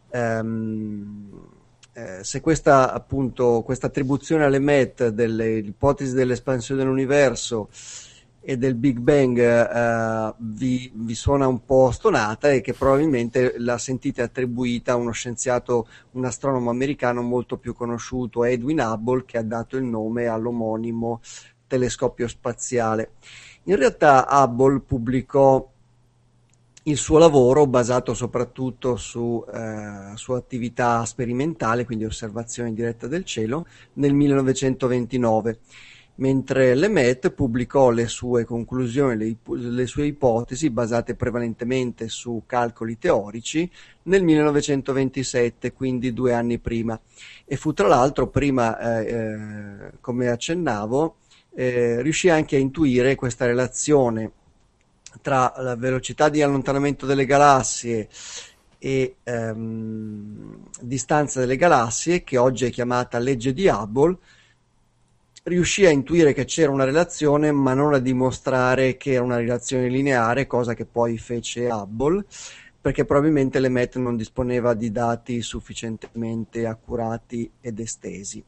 se questa attribuzione a Lemaître delle ipotesi dell'espansione dell'universo e del Big Bang vi suona un po' stonata e che probabilmente la sentite attribuita a uno scienziato, un astronomo americano molto più conosciuto, Edwin Hubble, che ha dato il nome all'omonimo telescopio spaziale. In realtà Hubble pubblicò il suo lavoro, basato soprattutto su attività sperimentale, quindi osservazione diretta del cielo, nel 1929, mentre Lemaitre pubblicò le sue conclusioni, le sue ipotesi, basate prevalentemente su calcoli teorici, nel 1927, quindi 2 anni prima. E fu tra l'altro prima, come accennavo, riuscì anche a intuire questa relazione tra la velocità di allontanamento delle galassie e distanza delle galassie, che oggi è chiamata legge di Hubble. Riuscì a intuire che c'era una relazione, ma non a dimostrare che era una relazione lineare, cosa che poi fece Hubble, perché probabilmente Lemaitre non disponeva di dati sufficientemente accurati ed estesi.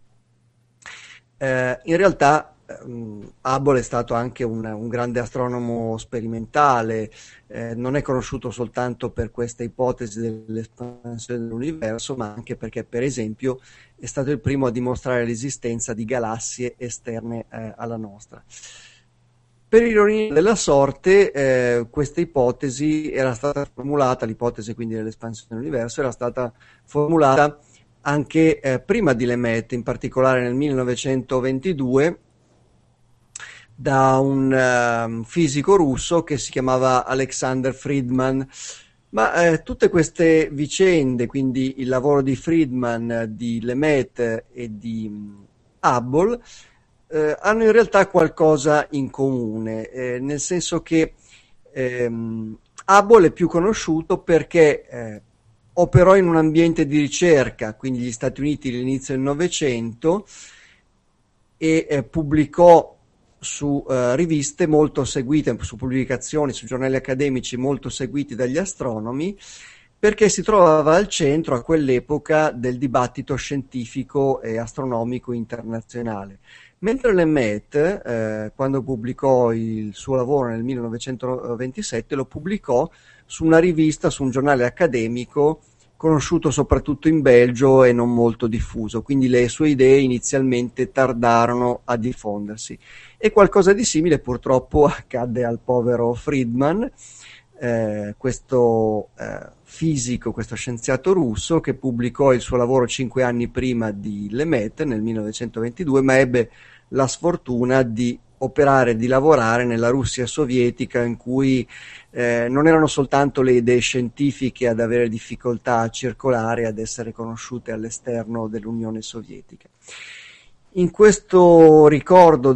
In realtà Hubble è stato anche un grande astronomo sperimentale, non è conosciuto soltanto per questa ipotesi dell'espansione dell'universo, ma anche perché, per esempio, è stato il primo a dimostrare l'esistenza di galassie esterne alla nostra. Per ironia della sorte, questa ipotesi era stata formulata, l'ipotesi quindi dell'espansione dell'universo, era stata formulata anche prima di Lemaitre, in particolare nel 1922, da un fisico russo che si chiamava Alexander Friedman. Ma tutte queste vicende, quindi il lavoro di Friedman, di Lemaitre e di Hubble, hanno in realtà qualcosa in comune, nel senso che Hubble è più conosciuto perché operò in un ambiente di ricerca, quindi gli Stati Uniti all'inizio del Novecento, e pubblicò su riviste molto seguite, su pubblicazioni, su giornali accademici molto seguiti dagli astronomi, perché si trovava al centro a quell'epoca del dibattito scientifico e astronomico internazionale. Mentre Lemaitre, quando pubblicò il suo lavoro nel 1927, lo pubblicò su una rivista, su un giornale accademico conosciuto soprattutto in Belgio e non molto diffuso, quindi le sue idee inizialmente tardarono a diffondersi. E qualcosa di simile purtroppo accadde al povero Friedman, questo fisico, questo scienziato russo, che pubblicò il suo lavoro 5 anni prima di Lemaitre, nel 1922, ma ebbe la sfortuna di operare, di lavorare nella Russia sovietica, in cui non erano soltanto le idee scientifiche ad avere difficoltà a circolare, ad essere conosciute all'esterno dell'Unione Sovietica. In questo ricordo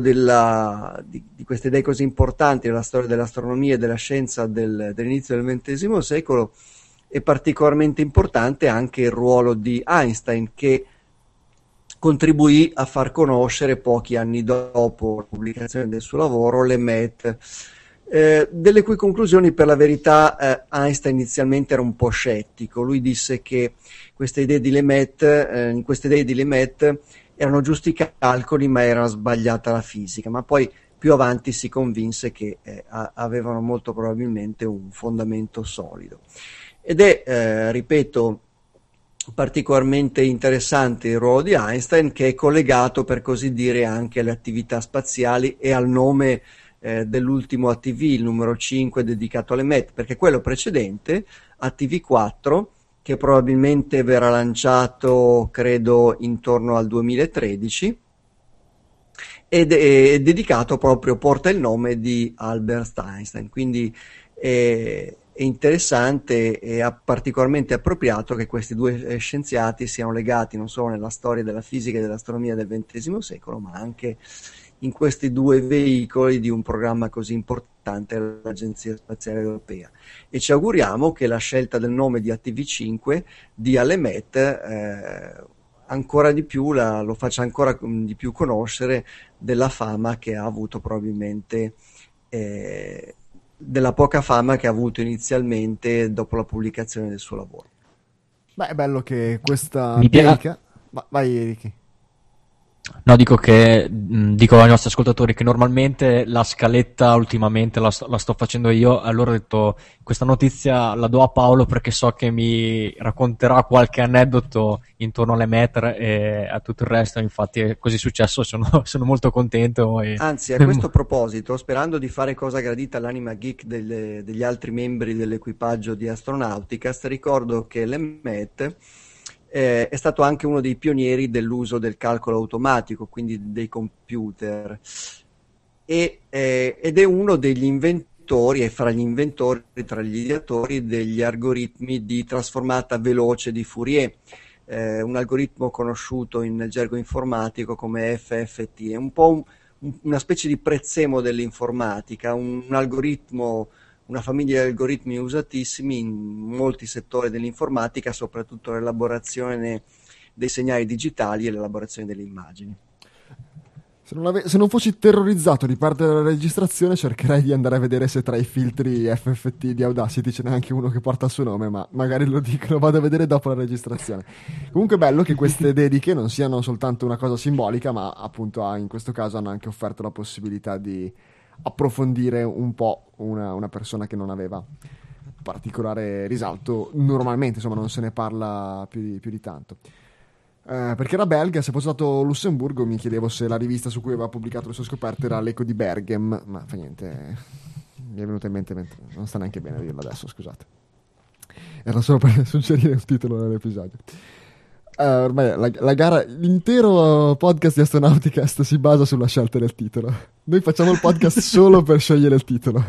di queste idee così importanti nella storia dell'astronomia e della scienza dell'inizio del XX secolo, è particolarmente importante anche il ruolo di Einstein, che contribuì a far conoscere pochi anni dopo la pubblicazione del suo lavoro Lemaitre, delle cui conclusioni, per la verità, Einstein inizialmente era un po' scettico. Lui disse che in queste idee di Lemaitre erano giusti calcoli, ma era sbagliata la fisica. Ma poi più avanti si convinse che avevano molto probabilmente un fondamento solido. Ed è, ripeto, particolarmente interessante il ruolo di Einstein, che è collegato, per così dire, anche alle attività spaziali e al nome dell'ultimo ATV, il numero 5 dedicato alle Lemaitre, perché quello precedente, ATV4, che probabilmente verrà lanciato credo intorno al 2013, è dedicato proprio, porta il nome di Albert Einstein, quindi è interessante e particolarmente appropriato che questi due scienziati siano legati non solo nella storia della fisica e dell'astronomia del XX secolo, ma anche in questi due veicoli di un programma così importante dell'Agenzia Spaziale Europea. E ci auguriamo che la scelta del nome di ATV5 dia a Lemaitre ancora di più, lo faccia ancora di più conoscere della fama che ha avuto probabilmente, della poca fama che ha avuto inizialmente dopo la pubblicazione del suo lavoro. Beh, è bello che questa dedica... Vai Ricky. No, dico ai nostri ascoltatori che normalmente la scaletta ultimamente la sto facendo io, allora ho detto questa notizia la do a Paolo perché so che mi racconterà qualche aneddoto intorno alle metre e a tutto il resto, infatti è così successo, sono molto contento. Anzi, a questo proposito, sperando di fare cosa gradita all'anima geek degli altri membri dell'equipaggio di Astronauticast, ricordo che l'Emmet è stato anche uno dei pionieri dell'uso del calcolo automatico, quindi dei computer, ed è uno degli inventori, e fra gli inventori, tra gli ideatori degli algoritmi di trasformata veloce di Fourier, un algoritmo conosciuto in gergo informatico come FFT. È un po' una specie di prezzemolo dell'informatica, un algoritmo, una famiglia di algoritmi usatissimi in molti settori dell'informatica, soprattutto l'elaborazione dei segnali digitali e l'elaborazione delle immagini. Se non fossi terrorizzato di parte della registrazione, cercherei di andare a vedere se tra i filtri FFT di Audacity ce n'è anche uno che porta il suo nome, ma magari lo vado a vedere dopo la registrazione. Comunque è bello che queste dediche non siano soltanto una cosa simbolica, ma appunto in questo caso hanno anche offerto la possibilità di approfondire un po' una persona che non aveva particolare risalto. Normalmente, insomma, non se ne parla più di tanto. Perché era belga, se fosse stato Lussemburgo mi chiedevo se la rivista su cui aveva pubblicato le sue scoperte era l'Eco di Berghem, ma fa niente, mi è venuto in mente, non sta neanche bene a dirlo adesso, scusate. Era solo per suggerire un titolo dell'episodio. Ormai la gara, l'intero podcast di Astronauticast si basa sulla scelta del titolo. Noi facciamo il podcast solo per scegliere il titolo.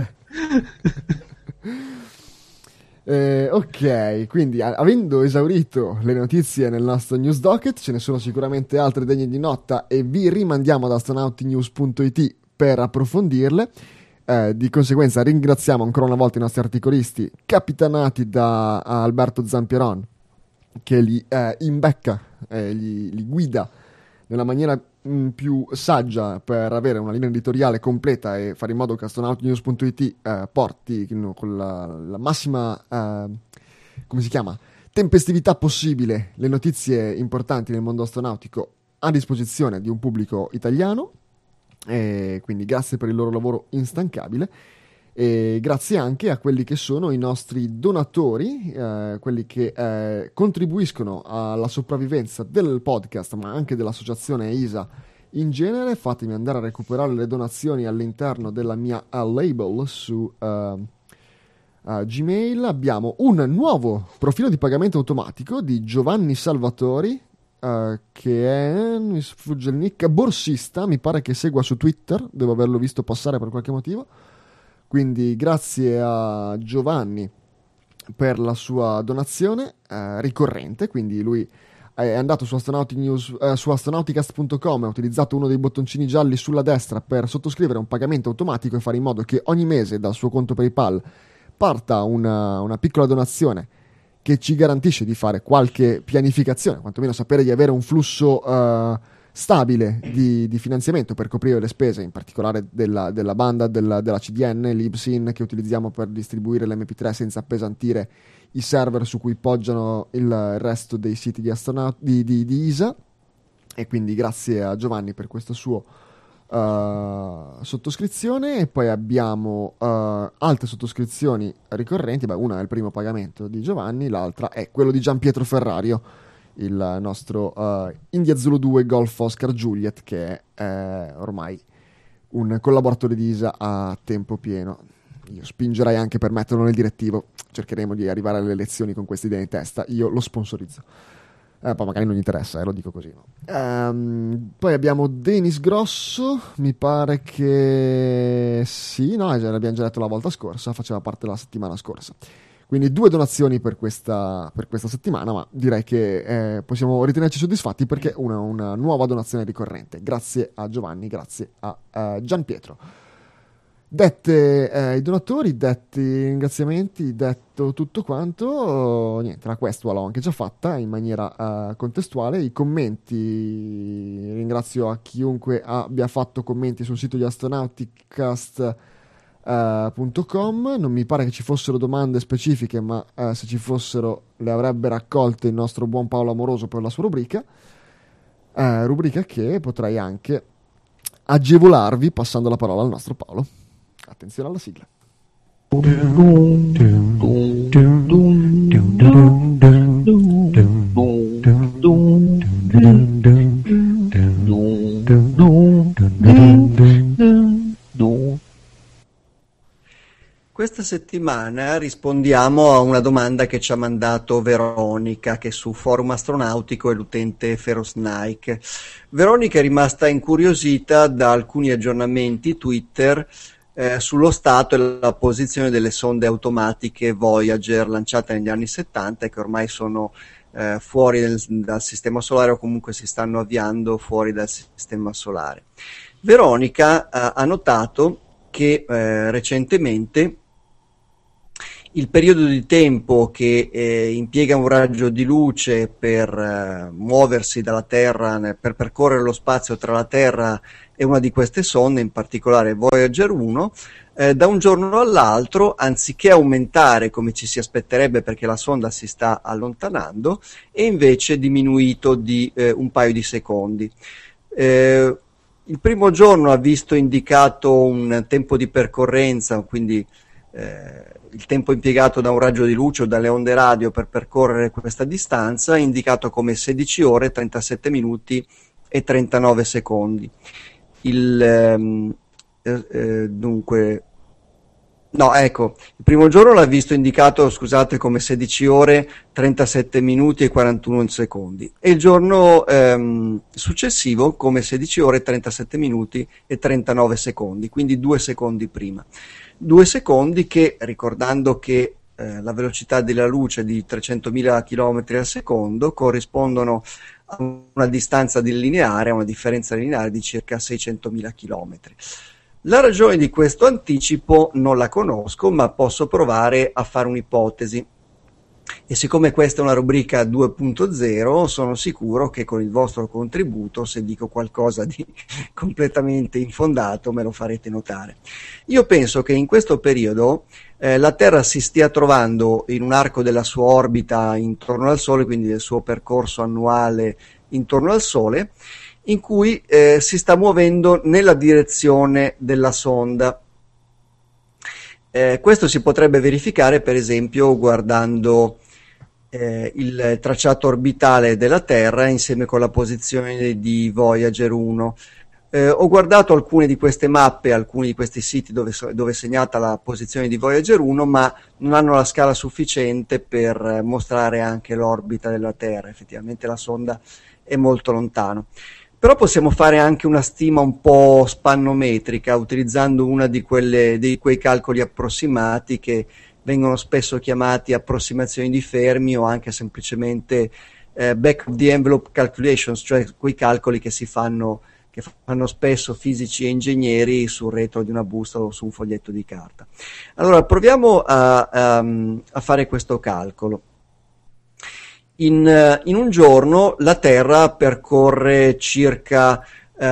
Ok, quindi avendo esaurito le notizie nel nostro news docket, ce ne sono sicuramente altre degne di nota e vi rimandiamo ad astronautinews.it per approfondirle. Di conseguenza ringraziamo ancora una volta i nostri articolisti capitanati da Alberto Zampieron, che li imbecca, li guida nella maniera più saggia per avere una linea editoriale completa e fare in modo che astronautinews.it porti con la massima come si chiama, tempestività possibile le notizie importanti nel mondo astronautico a disposizione di un pubblico italiano, e quindi grazie per il loro lavoro instancabile. E grazie anche a quelli che sono i nostri donatori, quelli che contribuiscono alla sopravvivenza del podcast, ma anche dell'associazione ESA in genere. Fatemi andare a recuperare le donazioni all'interno della mia label su Gmail. Abbiamo un nuovo profilo di pagamento automatico di Giovanni Salvatori, che è, mi sfugge il nick, borsista, mi pare che segua su Twitter, devo averlo visto passare per qualche motivo. Quindi grazie a Giovanni per la sua donazione ricorrente. Quindi lui è andato su su astronauticast.com, ha utilizzato uno dei bottoncini gialli sulla destra per sottoscrivere un pagamento automatico e fare in modo che ogni mese dal suo conto PayPal parta una piccola donazione che ci garantisce di fare qualche pianificazione, quantomeno sapere di avere un flusso stabile di finanziamento per coprire le spese, in particolare della banda, della CDN, l'Ibsyn, che utilizziamo per distribuire l'MP3 senza appesantire i server su cui poggiano il resto dei siti di ISA. E quindi grazie a Giovanni per questo suo sottoscrizione. E poi abbiamo altre sottoscrizioni ricorrenti. Una è il primo pagamento di Giovanni, l'altra è quello di Gianpietro Ferrario, il nostro India Zulu 2 Golf Oscar Juliet, che è ormai un collaboratore di ISA a tempo pieno. Io spingerei anche per metterlo nel direttivo, cercheremo di arrivare alle elezioni con questa idea in testa, io lo sponsorizzo. Poi magari non gli interessa, lo dico così, no? Poi abbiamo Denis Grosso, mi pare che sì, no, l'abbiamo già detto la volta scorsa, faceva parte della settimana scorsa. Quindi 2 donazioni per questa settimana, ma direi che possiamo ritenerci soddisfatti perché una nuova donazione ricorrente. Grazie a Giovanni, grazie a Gianpietro. Dette i donatori, detti i ringraziamenti, detto tutto quanto, niente, la quest l'ho anche già fatta in maniera contestuale. I commenti, ringrazio a chiunque abbia fatto commenti sul sito di astronauticast.com. Non mi pare che ci fossero domande specifiche, ma se ci fossero le avrebbe raccolte il nostro buon Paolo Amoroso per la sua rubrica. rubrica che potrai anche agevolarvi passando la parola al nostro Paolo. Attenzione alla sigla. Questa settimana rispondiamo a una domanda che ci ha mandato Veronica, che su Forum Astronautico è l'utente Ferosnike. Veronica è rimasta incuriosita da alcuni aggiornamenti Twitter sullo stato e la posizione delle sonde automatiche Voyager lanciate negli anni 70 e che ormai sono fuori dal sistema solare, o comunque si stanno avviando fuori dal sistema solare. Veronica ha notato che recentemente il periodo di tempo che impiega un raggio di luce per muoversi dalla Terra, per percorrere lo spazio tra la Terra e una di queste sonde, in particolare Voyager 1, da un giorno all'altro, anziché aumentare come ci si aspetterebbe perché la sonda si sta allontanando, è invece diminuito di un paio di secondi. Il primo giorno ha visto indicato un tempo di percorrenza, quindi il tempo impiegato da un raggio di luce o dalle onde radio per percorrere questa distanza è indicato come 16 ore, 37 minuti e 39 secondi. Il primo giorno l'ha visto indicato, scusate, come 16 ore, 37 minuti e 41 secondi, e il giorno successivo come 16 ore, 37 minuti e 39 secondi, quindi 2 secondi prima. 2 secondi che, ricordando che la velocità della luce è di 300.000 km al secondo, corrispondono a una distanza lineare, a una differenza lineare di circa 600.000 km. La ragione di questo anticipo non la conosco, ma posso provare a fare un'ipotesi. E siccome questa è una rubrica 2.0, sono sicuro che con il vostro contributo, se dico qualcosa di completamente infondato, me lo farete notare. Io penso che in questo periodo la Terra si stia trovando in un arco della sua orbita intorno al Sole, quindi del suo percorso annuale intorno al Sole, in cui si sta muovendo nella direzione della sonda. Questo si potrebbe verificare per esempio guardando il tracciato orbitale della Terra insieme con la posizione di Voyager 1. Ho guardato alcune di queste mappe, alcuni di questi siti dove è segnata la posizione di Voyager 1, ma non hanno la scala sufficiente per mostrare anche l'orbita della Terra. Effettivamente la sonda è molto lontano. Però possiamo fare anche una stima un po' spannometrica utilizzando una di quei calcoli approssimati che vengono spesso chiamati approssimazioni di Fermi o anche semplicemente back of the envelope calculations, cioè quei calcoli che fanno spesso fisici e ingegneri sul retro di una busta o su un foglietto di carta. Allora proviamo a fare questo calcolo. In un giorno la Terra percorre circa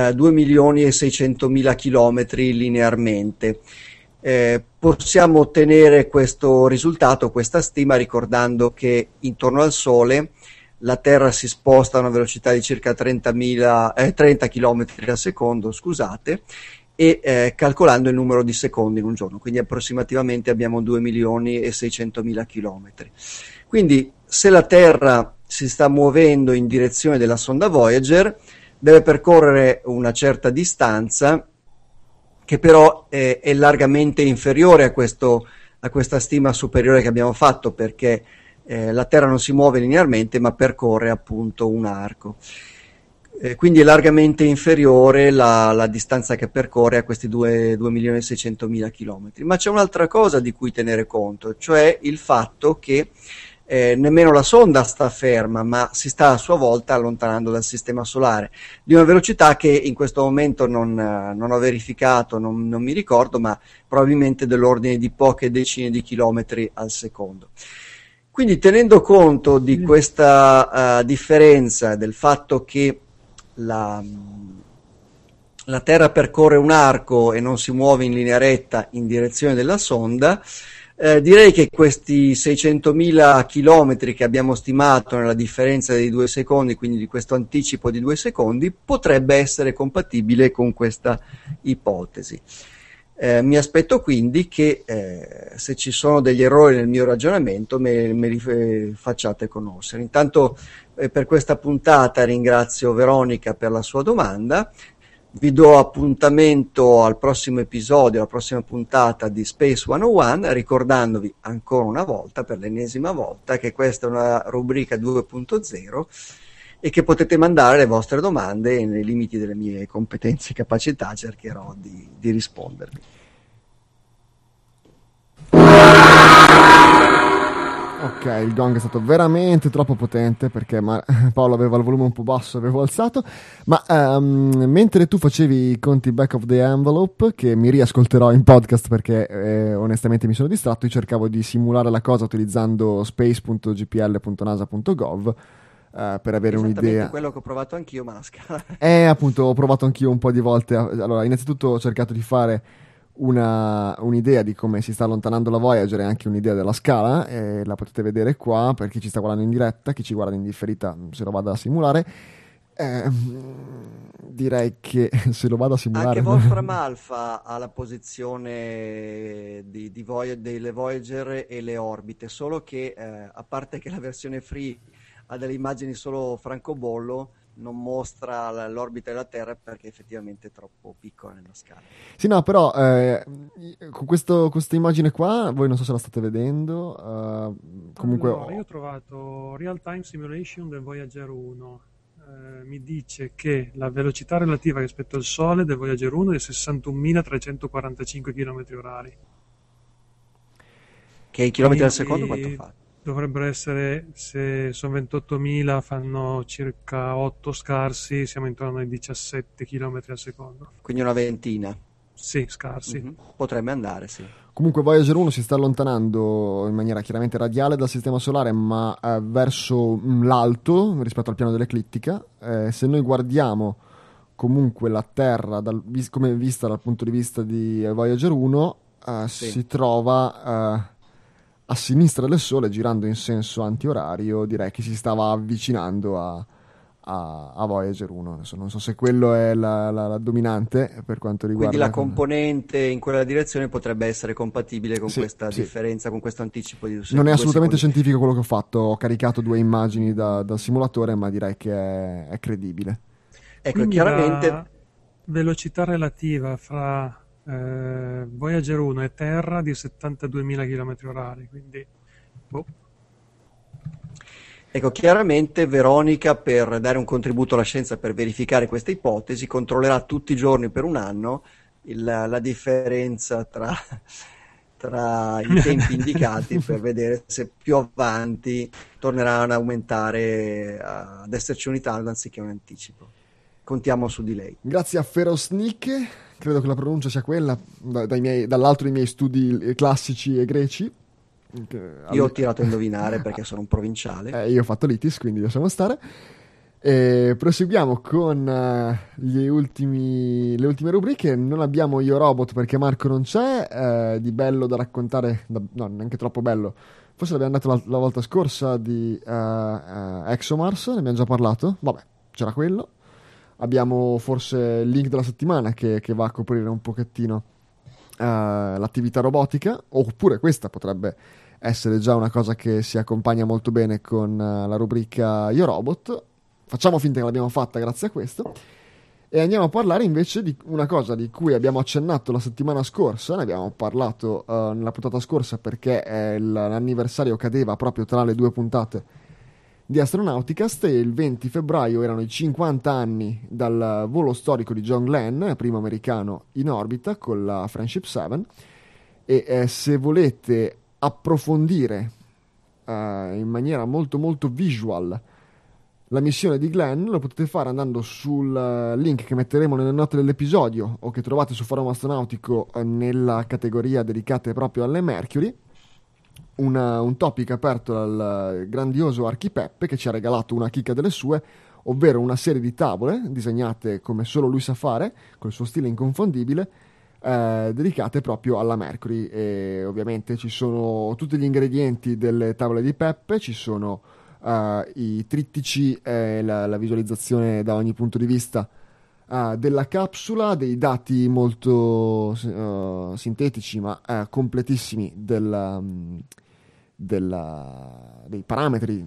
2.600.000 chilometri linearmente. Possiamo ottenere questo risultato, questa stima, ricordando che intorno al Sole la Terra si sposta a una velocità di circa 30 km al secondo, scusate, e calcolando il numero di secondi in un giorno, quindi approssimativamente abbiamo 2.600.000 chilometri. Quindi se la Terra si sta muovendo in direzione della sonda Voyager, deve percorrere una certa distanza che però è largamente inferiore a questa stima superiore che abbiamo fatto, perché la Terra non si muove linearmente ma percorre appunto un arco. Quindi è largamente inferiore la distanza che percorre a questi 2.600.000 chilometri. Ma c'è un'altra cosa di cui tenere conto, cioè il fatto che nemmeno la sonda sta ferma, ma si sta a sua volta allontanando dal sistema solare di una velocità che in questo momento non ho verificato, non mi ricordo, ma probabilmente dell'ordine di poche decine di chilometri al secondo. Quindi, tenendo conto di questa differenza, del fatto che la Terra percorre un arco e non si muove in linea retta in direzione della sonda, Direi che questi 600.000 chilometri che abbiamo stimato nella differenza dei 2 secondi, quindi di questo anticipo di 2 secondi, potrebbe essere compatibile con questa ipotesi. Mi aspetto quindi che se ci sono degli errori nel mio ragionamento me li facciate conoscere. Intanto per questa puntata ringrazio Veronica per la sua domanda. Vi do appuntamento al prossimo episodio, alla prossima puntata di Space 101, ricordandovi ancora una volta, per l'ennesima volta, che questa è una rubrica 2.0 e che potete mandare le vostre domande e nei limiti delle mie competenze e capacità cercherò di rispondervi. Ok, il gong è stato veramente troppo potente perché Paolo aveva il volume un po' basso, avevo alzato, ma mentre tu facevi i conti back of the envelope, che mi riascolterò in podcast perché onestamente mi sono distratto, io cercavo di simulare la cosa utilizzando space.gpl.nasa.gov per avere un'idea. Quello che ho provato anch'io, ma la scala. Appunto, ho provato anch'io un po' di volte. Allora, innanzitutto ho cercato di fare un'idea di come si sta allontanando la Voyager e anche un'idea della scala, e la potete vedere qua per chi ci sta guardando in diretta, chi ci guarda in differita se lo vado a simulare. Direi che se lo vado a simulare anche Wolfram Alpha ha la posizione delle Voyager e le orbite, solo che a parte che la versione free ha delle immagini solo francobollo, non mostra l'orbita della Terra perché effettivamente è troppo piccola nella scala. Sì, no, però con questa immagine qua, voi non so se la state vedendo, comunque allora, io ho trovato Real Time Simulation del Voyager 1, mi dice che la velocità relativa rispetto al Sole del Voyager 1 è 61.345 km/h. Che i chilometri al secondo quanto fa? Dovrebbero essere, se sono 28.000 fanno circa 8 scarsi, siamo intorno ai 17 km al secondo. Quindi una ventina. Sì, scarsi. Mm-hmm. Potrebbe andare, sì. Comunque Voyager 1 si sta allontanando in maniera chiaramente radiale dal sistema solare, ma verso l'alto rispetto al piano dell'eclittica. Se noi guardiamo comunque la Terra come vista dal punto di vista di Voyager 1, sì, si trova a sinistra del Sole, girando in senso antiorario. Direi che si stava avvicinando a Voyager 1. Adesso non so se quello è la dominante per quanto riguarda. Quindi la componente in quella direzione potrebbe essere compatibile con questa sì, differenza, con questo anticipo di 2 secondi. Non è assolutamente secondi. scientifico quello che ho fatto. Ho caricato 2 immagini dal simulatore, ma direi che è credibile. Ecco, quindi chiaramente la velocità relativa fra Voyager 1 e Terra di 72.000 km/h, quindi Ecco, chiaramente Veronica, per dare un contributo alla scienza, per verificare questa ipotesi, controllerà tutti i giorni per un anno la differenza tra i tempi indicati per vedere se più avanti torneranno ad aumentare, ad esserci un ritardo anziché un anticipo. Contiamo su di lei. Grazie a Ferosnik, credo che la pronuncia sia quella, dall'altro dei miei studi classici e greci. Io ho tirato a indovinare perché sono un provinciale. Io ho fatto l'ITIS, quindi lasciamo stare. Proseguiamo con le ultime rubriche. Non abbiamo Io Robot perché Marco non c'è. Di bello da raccontare, no, neanche troppo bello. Forse l'abbiamo dato la volta scorsa di ExoMars, ne abbiamo già parlato. Vabbè, c'era quello. Abbiamo forse il link della settimana che va a coprire un pochettino l'attività robotica, oppure questa potrebbe essere già una cosa che si accompagna molto bene con la rubrica Io Robot. Facciamo finta che l'abbiamo fatta grazie a questo e andiamo a parlare invece di una cosa di cui abbiamo accennato la settimana scorsa. Ne abbiamo parlato nella puntata scorsa perché l'anniversario cadeva proprio tra le 2 puntate di Astronauticast, e il 20 febbraio erano i 50 anni dal volo storico di John Glenn, primo americano in orbita con la Friendship 7, e se volete approfondire in maniera molto molto visual la missione di Glenn, lo potete fare andando sul link che metteremo nelle note dell'episodio o che trovate su Forum Astronautico nella categoria dedicata proprio alle Mercury. Un topic aperto dal grandioso Archipeppe, che ci ha regalato una chicca delle sue, ovvero una serie di tavole disegnate come solo lui sa fare, col suo stile inconfondibile, dedicate proprio alla Mercury, e ovviamente ci sono tutti gli ingredienti delle tavole di Peppe, ci sono i trittici, la visualizzazione da ogni punto di vista della capsula, dei dati molto sintetici ma completissimi dei parametri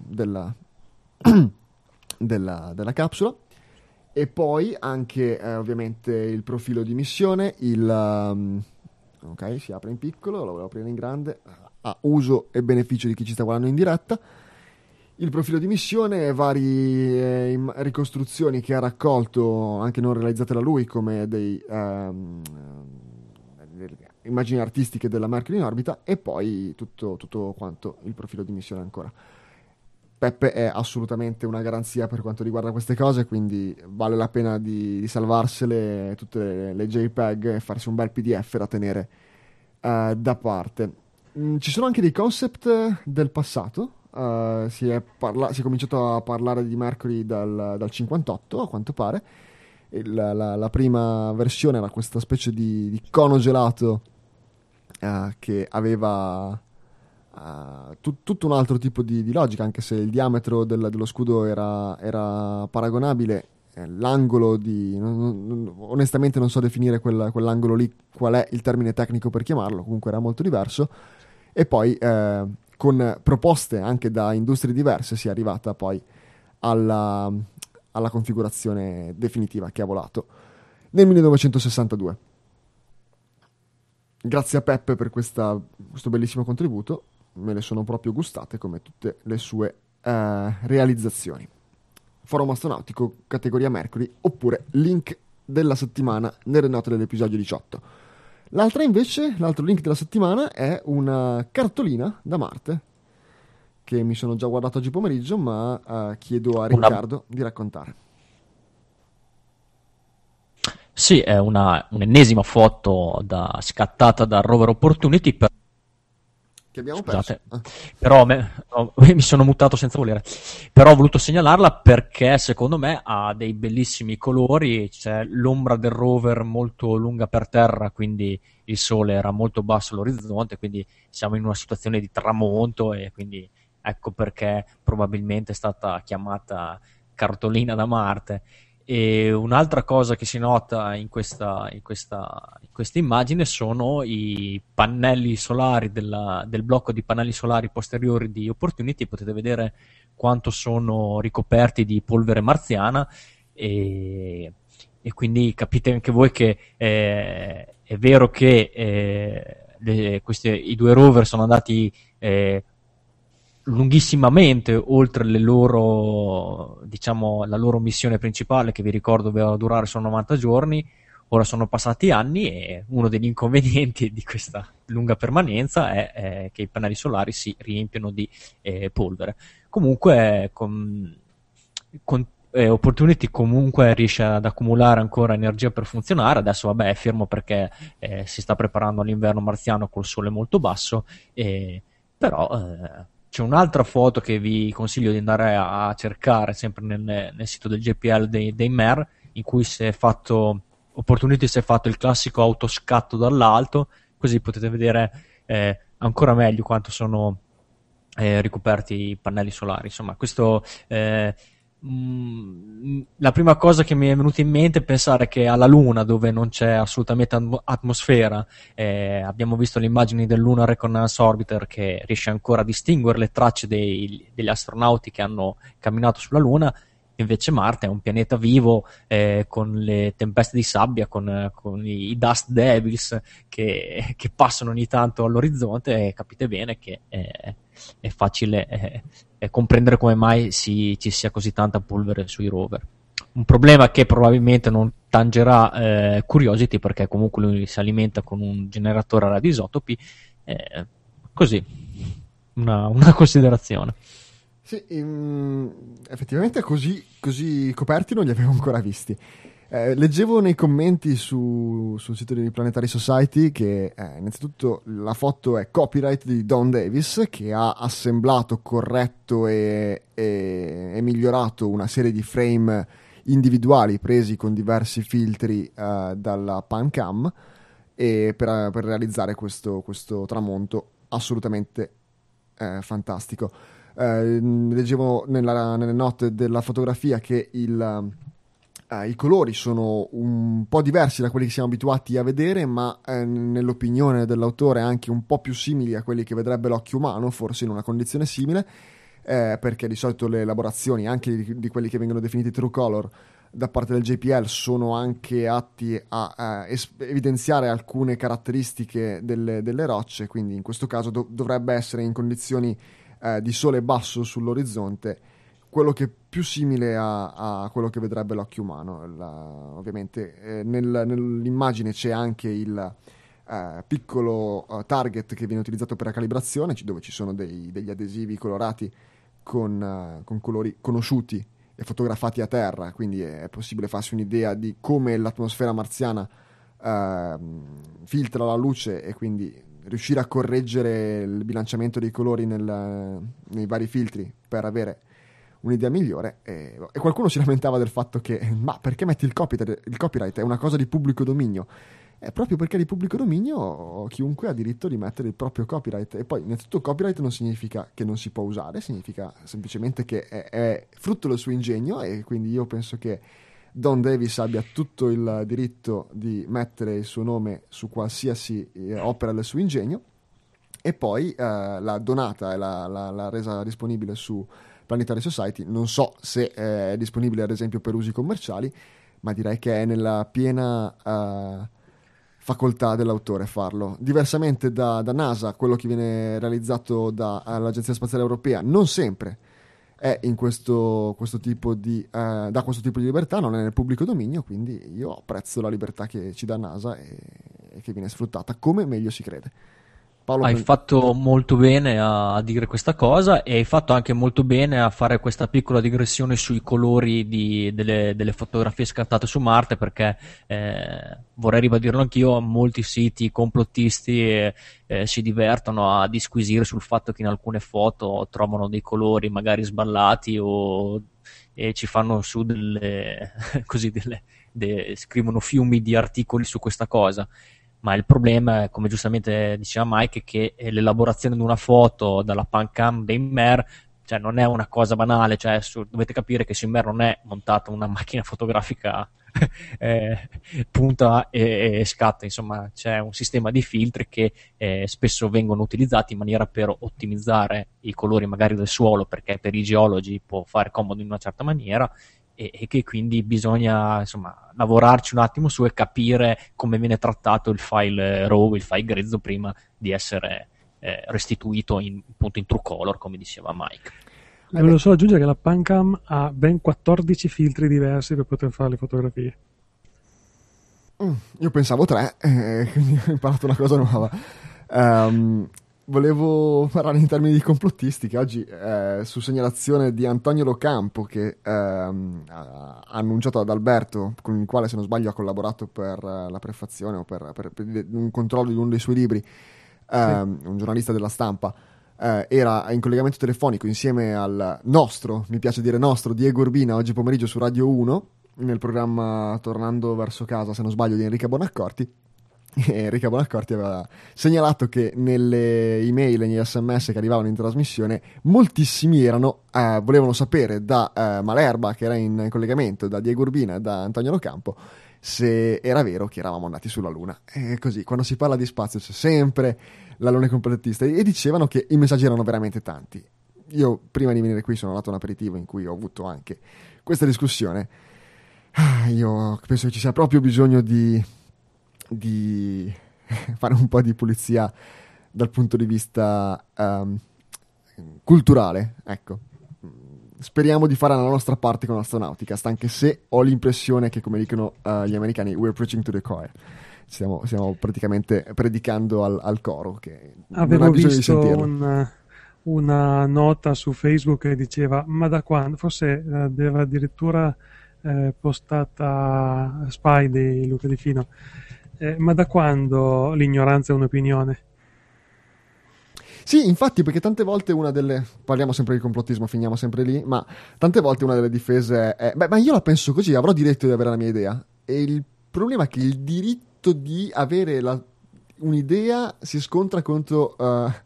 della capsula, e poi anche ovviamente il profilo di missione, ok, si apre in piccolo, lo volevo aprire in grande, a uso e beneficio di chi ci sta guardando in diretta. Il profilo di missione, varie ricostruzioni che ha raccolto, anche non realizzate da lui, come delle immagini artistiche della Mercury in orbita, e poi tutto quanto il profilo di missione ancora. Peppe è assolutamente una garanzia per quanto riguarda queste cose, quindi vale la pena di salvarsele tutte le JPEG e farsi un bel PDF da tenere da parte. Ci sono anche dei concept del passato. Si è cominciato a parlare di Mercury dal 58, a quanto pare. La prima versione era questa specie di cono gelato che aveva tutto un altro tipo di logica, anche se il diametro dello scudo era paragonabile. L'angolo onestamente non so definire quell'angolo lì, qual è il termine tecnico per chiamarlo, comunque era molto diverso. E poi con proposte anche da industrie diverse si è arrivata poi alla configurazione definitiva che ha volato nel 1962. Grazie a Peppe per questo bellissimo contributo, me le sono proprio gustate come tutte le sue realizzazioni. Forum astronautico categoria Mercury, oppure link della settimana nelle note dell'episodio 18. L'altro link della settimana è una cartolina da Marte che mi sono già guardato oggi pomeriggio, ma chiedo a Riccardo di raccontare. Sì, è un'ennesima foto scattata dal rover Opportunity Che abbiamo perso. Però mi sono mutato senza volere. Però ho voluto segnalarla perché secondo me ha dei bellissimi colori. C'è l'ombra del rover molto lunga per terra, quindi il sole era molto basso all'orizzonte, quindi siamo in una situazione di tramonto, e quindi ecco perché probabilmente è stata chiamata cartolina da Marte. E un'altra cosa che si nota in questa immagine sono i pannelli solari del blocco di pannelli solari posteriori di Opportunity. Potete vedere quanto sono ricoperti di polvere marziana, e quindi capite anche voi che è vero che i due rover sono andati lunghissimamente oltre la loro missione principale, che vi ricordo doveva durare solo 90 giorni. Ora sono passati anni, e uno degli inconvenienti di questa lunga permanenza è che i pannelli solari si riempiono di polvere. Comunque Opportunity comunque riesce ad accumulare ancora energia per funzionare. Adesso vabbè è fermo perché si sta preparando all'inverno marziano col sole molto basso, però c'è un'altra foto che vi consiglio di andare a cercare sempre nel sito del JPL dei MER, in cui Opportunity si è fatto il classico autoscatto dall'alto, così potete vedere ancora meglio quanto sono ricoperti i pannelli solari. Insomma, questo la prima cosa che mi è venuta in mente è pensare che alla Luna, dove non c'è assolutamente atmosfera, abbiamo visto le immagini del Lunar Reconnaissance Orbiter, che riesce ancora a distinguere le tracce degli astronauti che hanno camminato sulla Luna. Invece Marte è un pianeta vivo, con le tempeste di sabbia, con i Dust Devils che passano ogni tanto all'orizzonte, e capite bene che è facile comprendere come mai ci sia così tanta polvere sui rover. Un problema che probabilmente non tangerà Curiosity, perché comunque lui si alimenta con un generatore a radioisotopi. Così, una considerazione. Sì, effettivamente così coperti non li avevo ancora visti. Leggevo nei commenti sul sito di Planetary Society che innanzitutto la foto è copyright di Don Davis, che ha assemblato, corretto e migliorato una serie di frame individuali presi con diversi filtri dalla PanCam, e per realizzare questo tramonto assolutamente fantastico. Leggevo nelle note della fotografia che i colori sono un po' diversi da quelli che siamo abituati a vedere, ma nell'opinione dell'autore anche un po' più simili a quelli che vedrebbe l'occhio umano, forse in una condizione simile, perché di solito le elaborazioni anche di quelli che vengono definiti true color da parte del JPL sono anche atti a evidenziare alcune caratteristiche delle rocce, quindi in questo caso dovrebbe essere in condizioni di sole basso sull'orizzonte, quello che è più simile a quello che vedrebbe l'occhio umano. Ovviamente nell'immagine c'è anche il piccolo target che viene utilizzato per la calibrazione, dove ci sono degli adesivi colorati con colori conosciuti e fotografati a terra, quindi è possibile farsi un'idea di come l'atmosfera marziana filtra la luce e quindi riuscire a correggere il bilanciamento dei colori nei vari filtri per avere un'idea migliore. E qualcuno si lamentava del fatto che ma perché metti il copyright? È una cosa di pubblico dominio. È proprio perché di pubblico dominio chiunque ha diritto di mettere il proprio copyright. E poi innanzitutto copyright non significa che non si può usare, significa semplicemente che è frutto del suo ingegno, e quindi io penso che Don Davis abbia tutto il diritto di mettere il suo nome su qualsiasi opera del suo ingegno, e poi l'ha donata e l'ha resa disponibile su Planetary Society. Non so se è disponibile ad esempio per usi commerciali, ma direi che è nella piena facoltà dell'autore farlo. Diversamente da NASA, quello che viene realizzato dall'Agenzia Spaziale Europea non sempre è in questo tipo di da questo tipo di libertà, non è nel pubblico dominio, quindi io apprezzo la libertà che ci dà NASA e che viene sfruttata come meglio si crede. Paolo, Hai fatto molto bene a dire questa cosa, e hai fatto anche molto bene a fare questa piccola digressione sui colori delle fotografie scattate su Marte, perché vorrei ribadirlo anch'io, molti siti complottisti si divertono a disquisire sul fatto che in alcune foto trovano dei colori magari sballati e ci fanno su scrivono fiumi di articoli su questa cosa. Ma il problema, come giustamente diceva Mike, è che l'elaborazione di una foto dalla PanCam dei MER, cioè, non è una cosa banale, cioè, dovete capire che su MER non è montata una macchina fotografica punta e scatta, insomma c'è un sistema di filtri che spesso vengono utilizzati in maniera per ottimizzare i colori magari del suolo, perché per i geologi può fare comodo in una certa maniera, e che quindi bisogna insomma lavorarci un attimo su e capire come viene trattato il file RAW, il file grezzo, prima di essere restituito appunto in true color, come diceva Mike. Volevo solo aggiungere che la PanCam ha ben 14 filtri diversi per poter fare le fotografie. Io pensavo 3, quindi ho imparato una cosa nuova. Volevo parlare in termini di complottistica oggi, su segnalazione di Antonio Locampo, che ha annunciato ad Alberto, con il quale se non sbaglio ha collaborato per la prefazione o per un controllo di uno dei suoi libri, un giornalista della Stampa. Era in collegamento telefonico insieme al nostro, mi piace dire nostro, Diego Urbina, oggi pomeriggio su Radio 1, nel programma Tornando verso casa, se non sbaglio, di Enrica Bonaccorti. Enrica Bonaccorti aveva segnalato che nelle email e negli sms che arrivavano in trasmissione moltissimi volevano sapere da Malerba, che era in collegamento, da Diego Urbina e da Antonio Locampo, se era vero che eravamo andati sulla Luna. E così, quando si parla di spazio c'è sempre l'alone complottista, e dicevano che i messaggi erano veramente tanti. Io prima di venire qui sono andato a un aperitivo in cui ho avuto anche questa discussione. Io penso che ci sia proprio bisogno di fare un po' di pulizia dal punto di vista culturale, ecco. Speriamo di fare la nostra parte con l'astronautica, anche se ho l'impressione che, come dicono gli americani, we're preaching to the choir. Stiamo praticamente predicando al coro, che avevo visto una nota su Facebook che diceva, ma da quando, forse aveva addirittura postata Spy di Luca Di Fino, ma da quando l'ignoranza è un'opinione? Sì, infatti, perché tante volte parliamo sempre di complottismo, finiamo sempre lì, ma tante volte una delle difese è ma io la penso così, avrò diritto di avere la mia idea. E il problema è che il diritto fatto di avere un'idea si scontra contro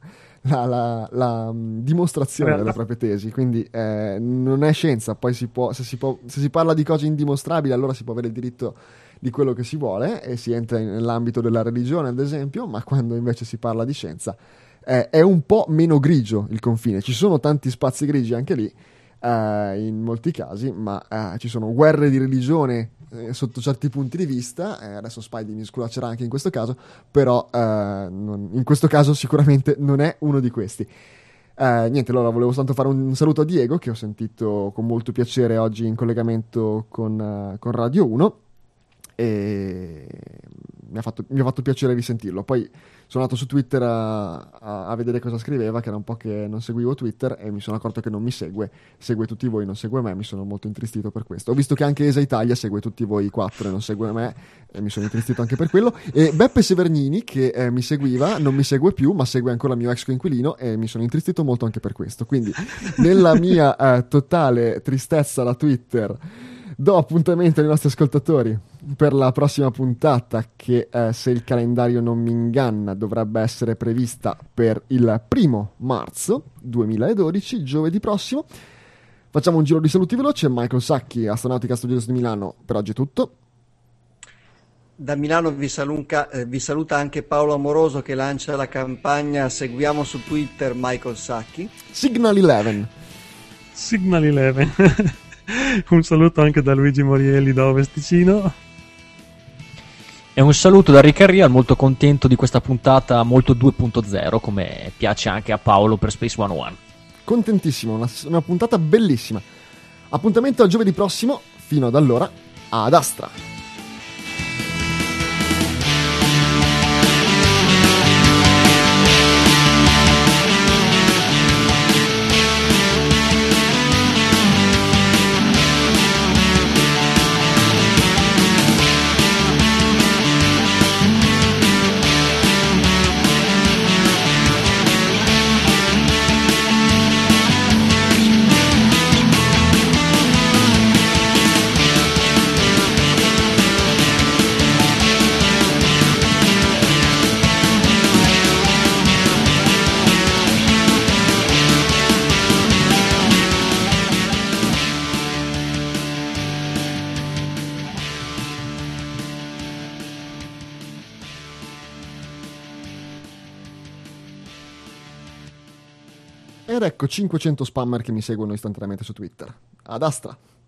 la dimostrazione delle proprie tesi, quindi non è scienza. Poi se si parla di cose indimostrabili, allora si può avere il diritto di quello che si vuole e si entra nell'ambito della religione, ad esempio, ma quando invece si parla di scienza è un po' meno grigio il confine. Ci sono tanti spazi grigi anche lì, in molti casi, ma ci sono guerre di religione sotto certi punti di vista. Adesso Spidey mi sculaccerà anche in questo caso, però in questo caso sicuramente non è uno di questi. Niente, allora volevo soltanto fare un saluto a Diego, che ho sentito con molto piacere oggi in collegamento con Radio 1, e mi ha fatto piacere risentirlo. Poi sono andato su Twitter a vedere cosa scriveva, che era un po' che non seguivo Twitter, e mi sono accorto che non mi segue tutti voi, non segue me. Mi sono molto intristito per questo. Ho visto che anche Esa Italia segue tutti voi 4 e non segue me, e mi sono intristito anche per quello. E Beppe Severnini, che mi seguiva, non mi segue più, ma segue ancora il mio ex coinquilino, e mi sono intristito molto anche per questo. Quindi nella mia totale tristezza da Twitter do appuntamento ai nostri ascoltatori per la prossima puntata, che se il calendario non mi inganna dovrebbe essere prevista per il 1° marzo 2012, giovedì prossimo. Facciamo un giro di saluti veloci. Michael Sacchi, Astronautica Studios di Milano, per oggi è tutto. Da Milano vi saluta anche Paolo Amoroso, che lancia la campagna Seguiamo su Twitter Michael Sacchi. Signal 11. Un saluto anche da Luigi Morielli da Ovest Ticino. E un saluto da Rick Real, molto contento di questa puntata molto 2.0, come piace anche a Paolo per Space 101. Contentissimo, una puntata bellissima. Appuntamento a giovedì prossimo. Fino ad allora, ad Astra. Ed ecco 500 spammer che mi seguono istantaneamente su Twitter. Ad Astra.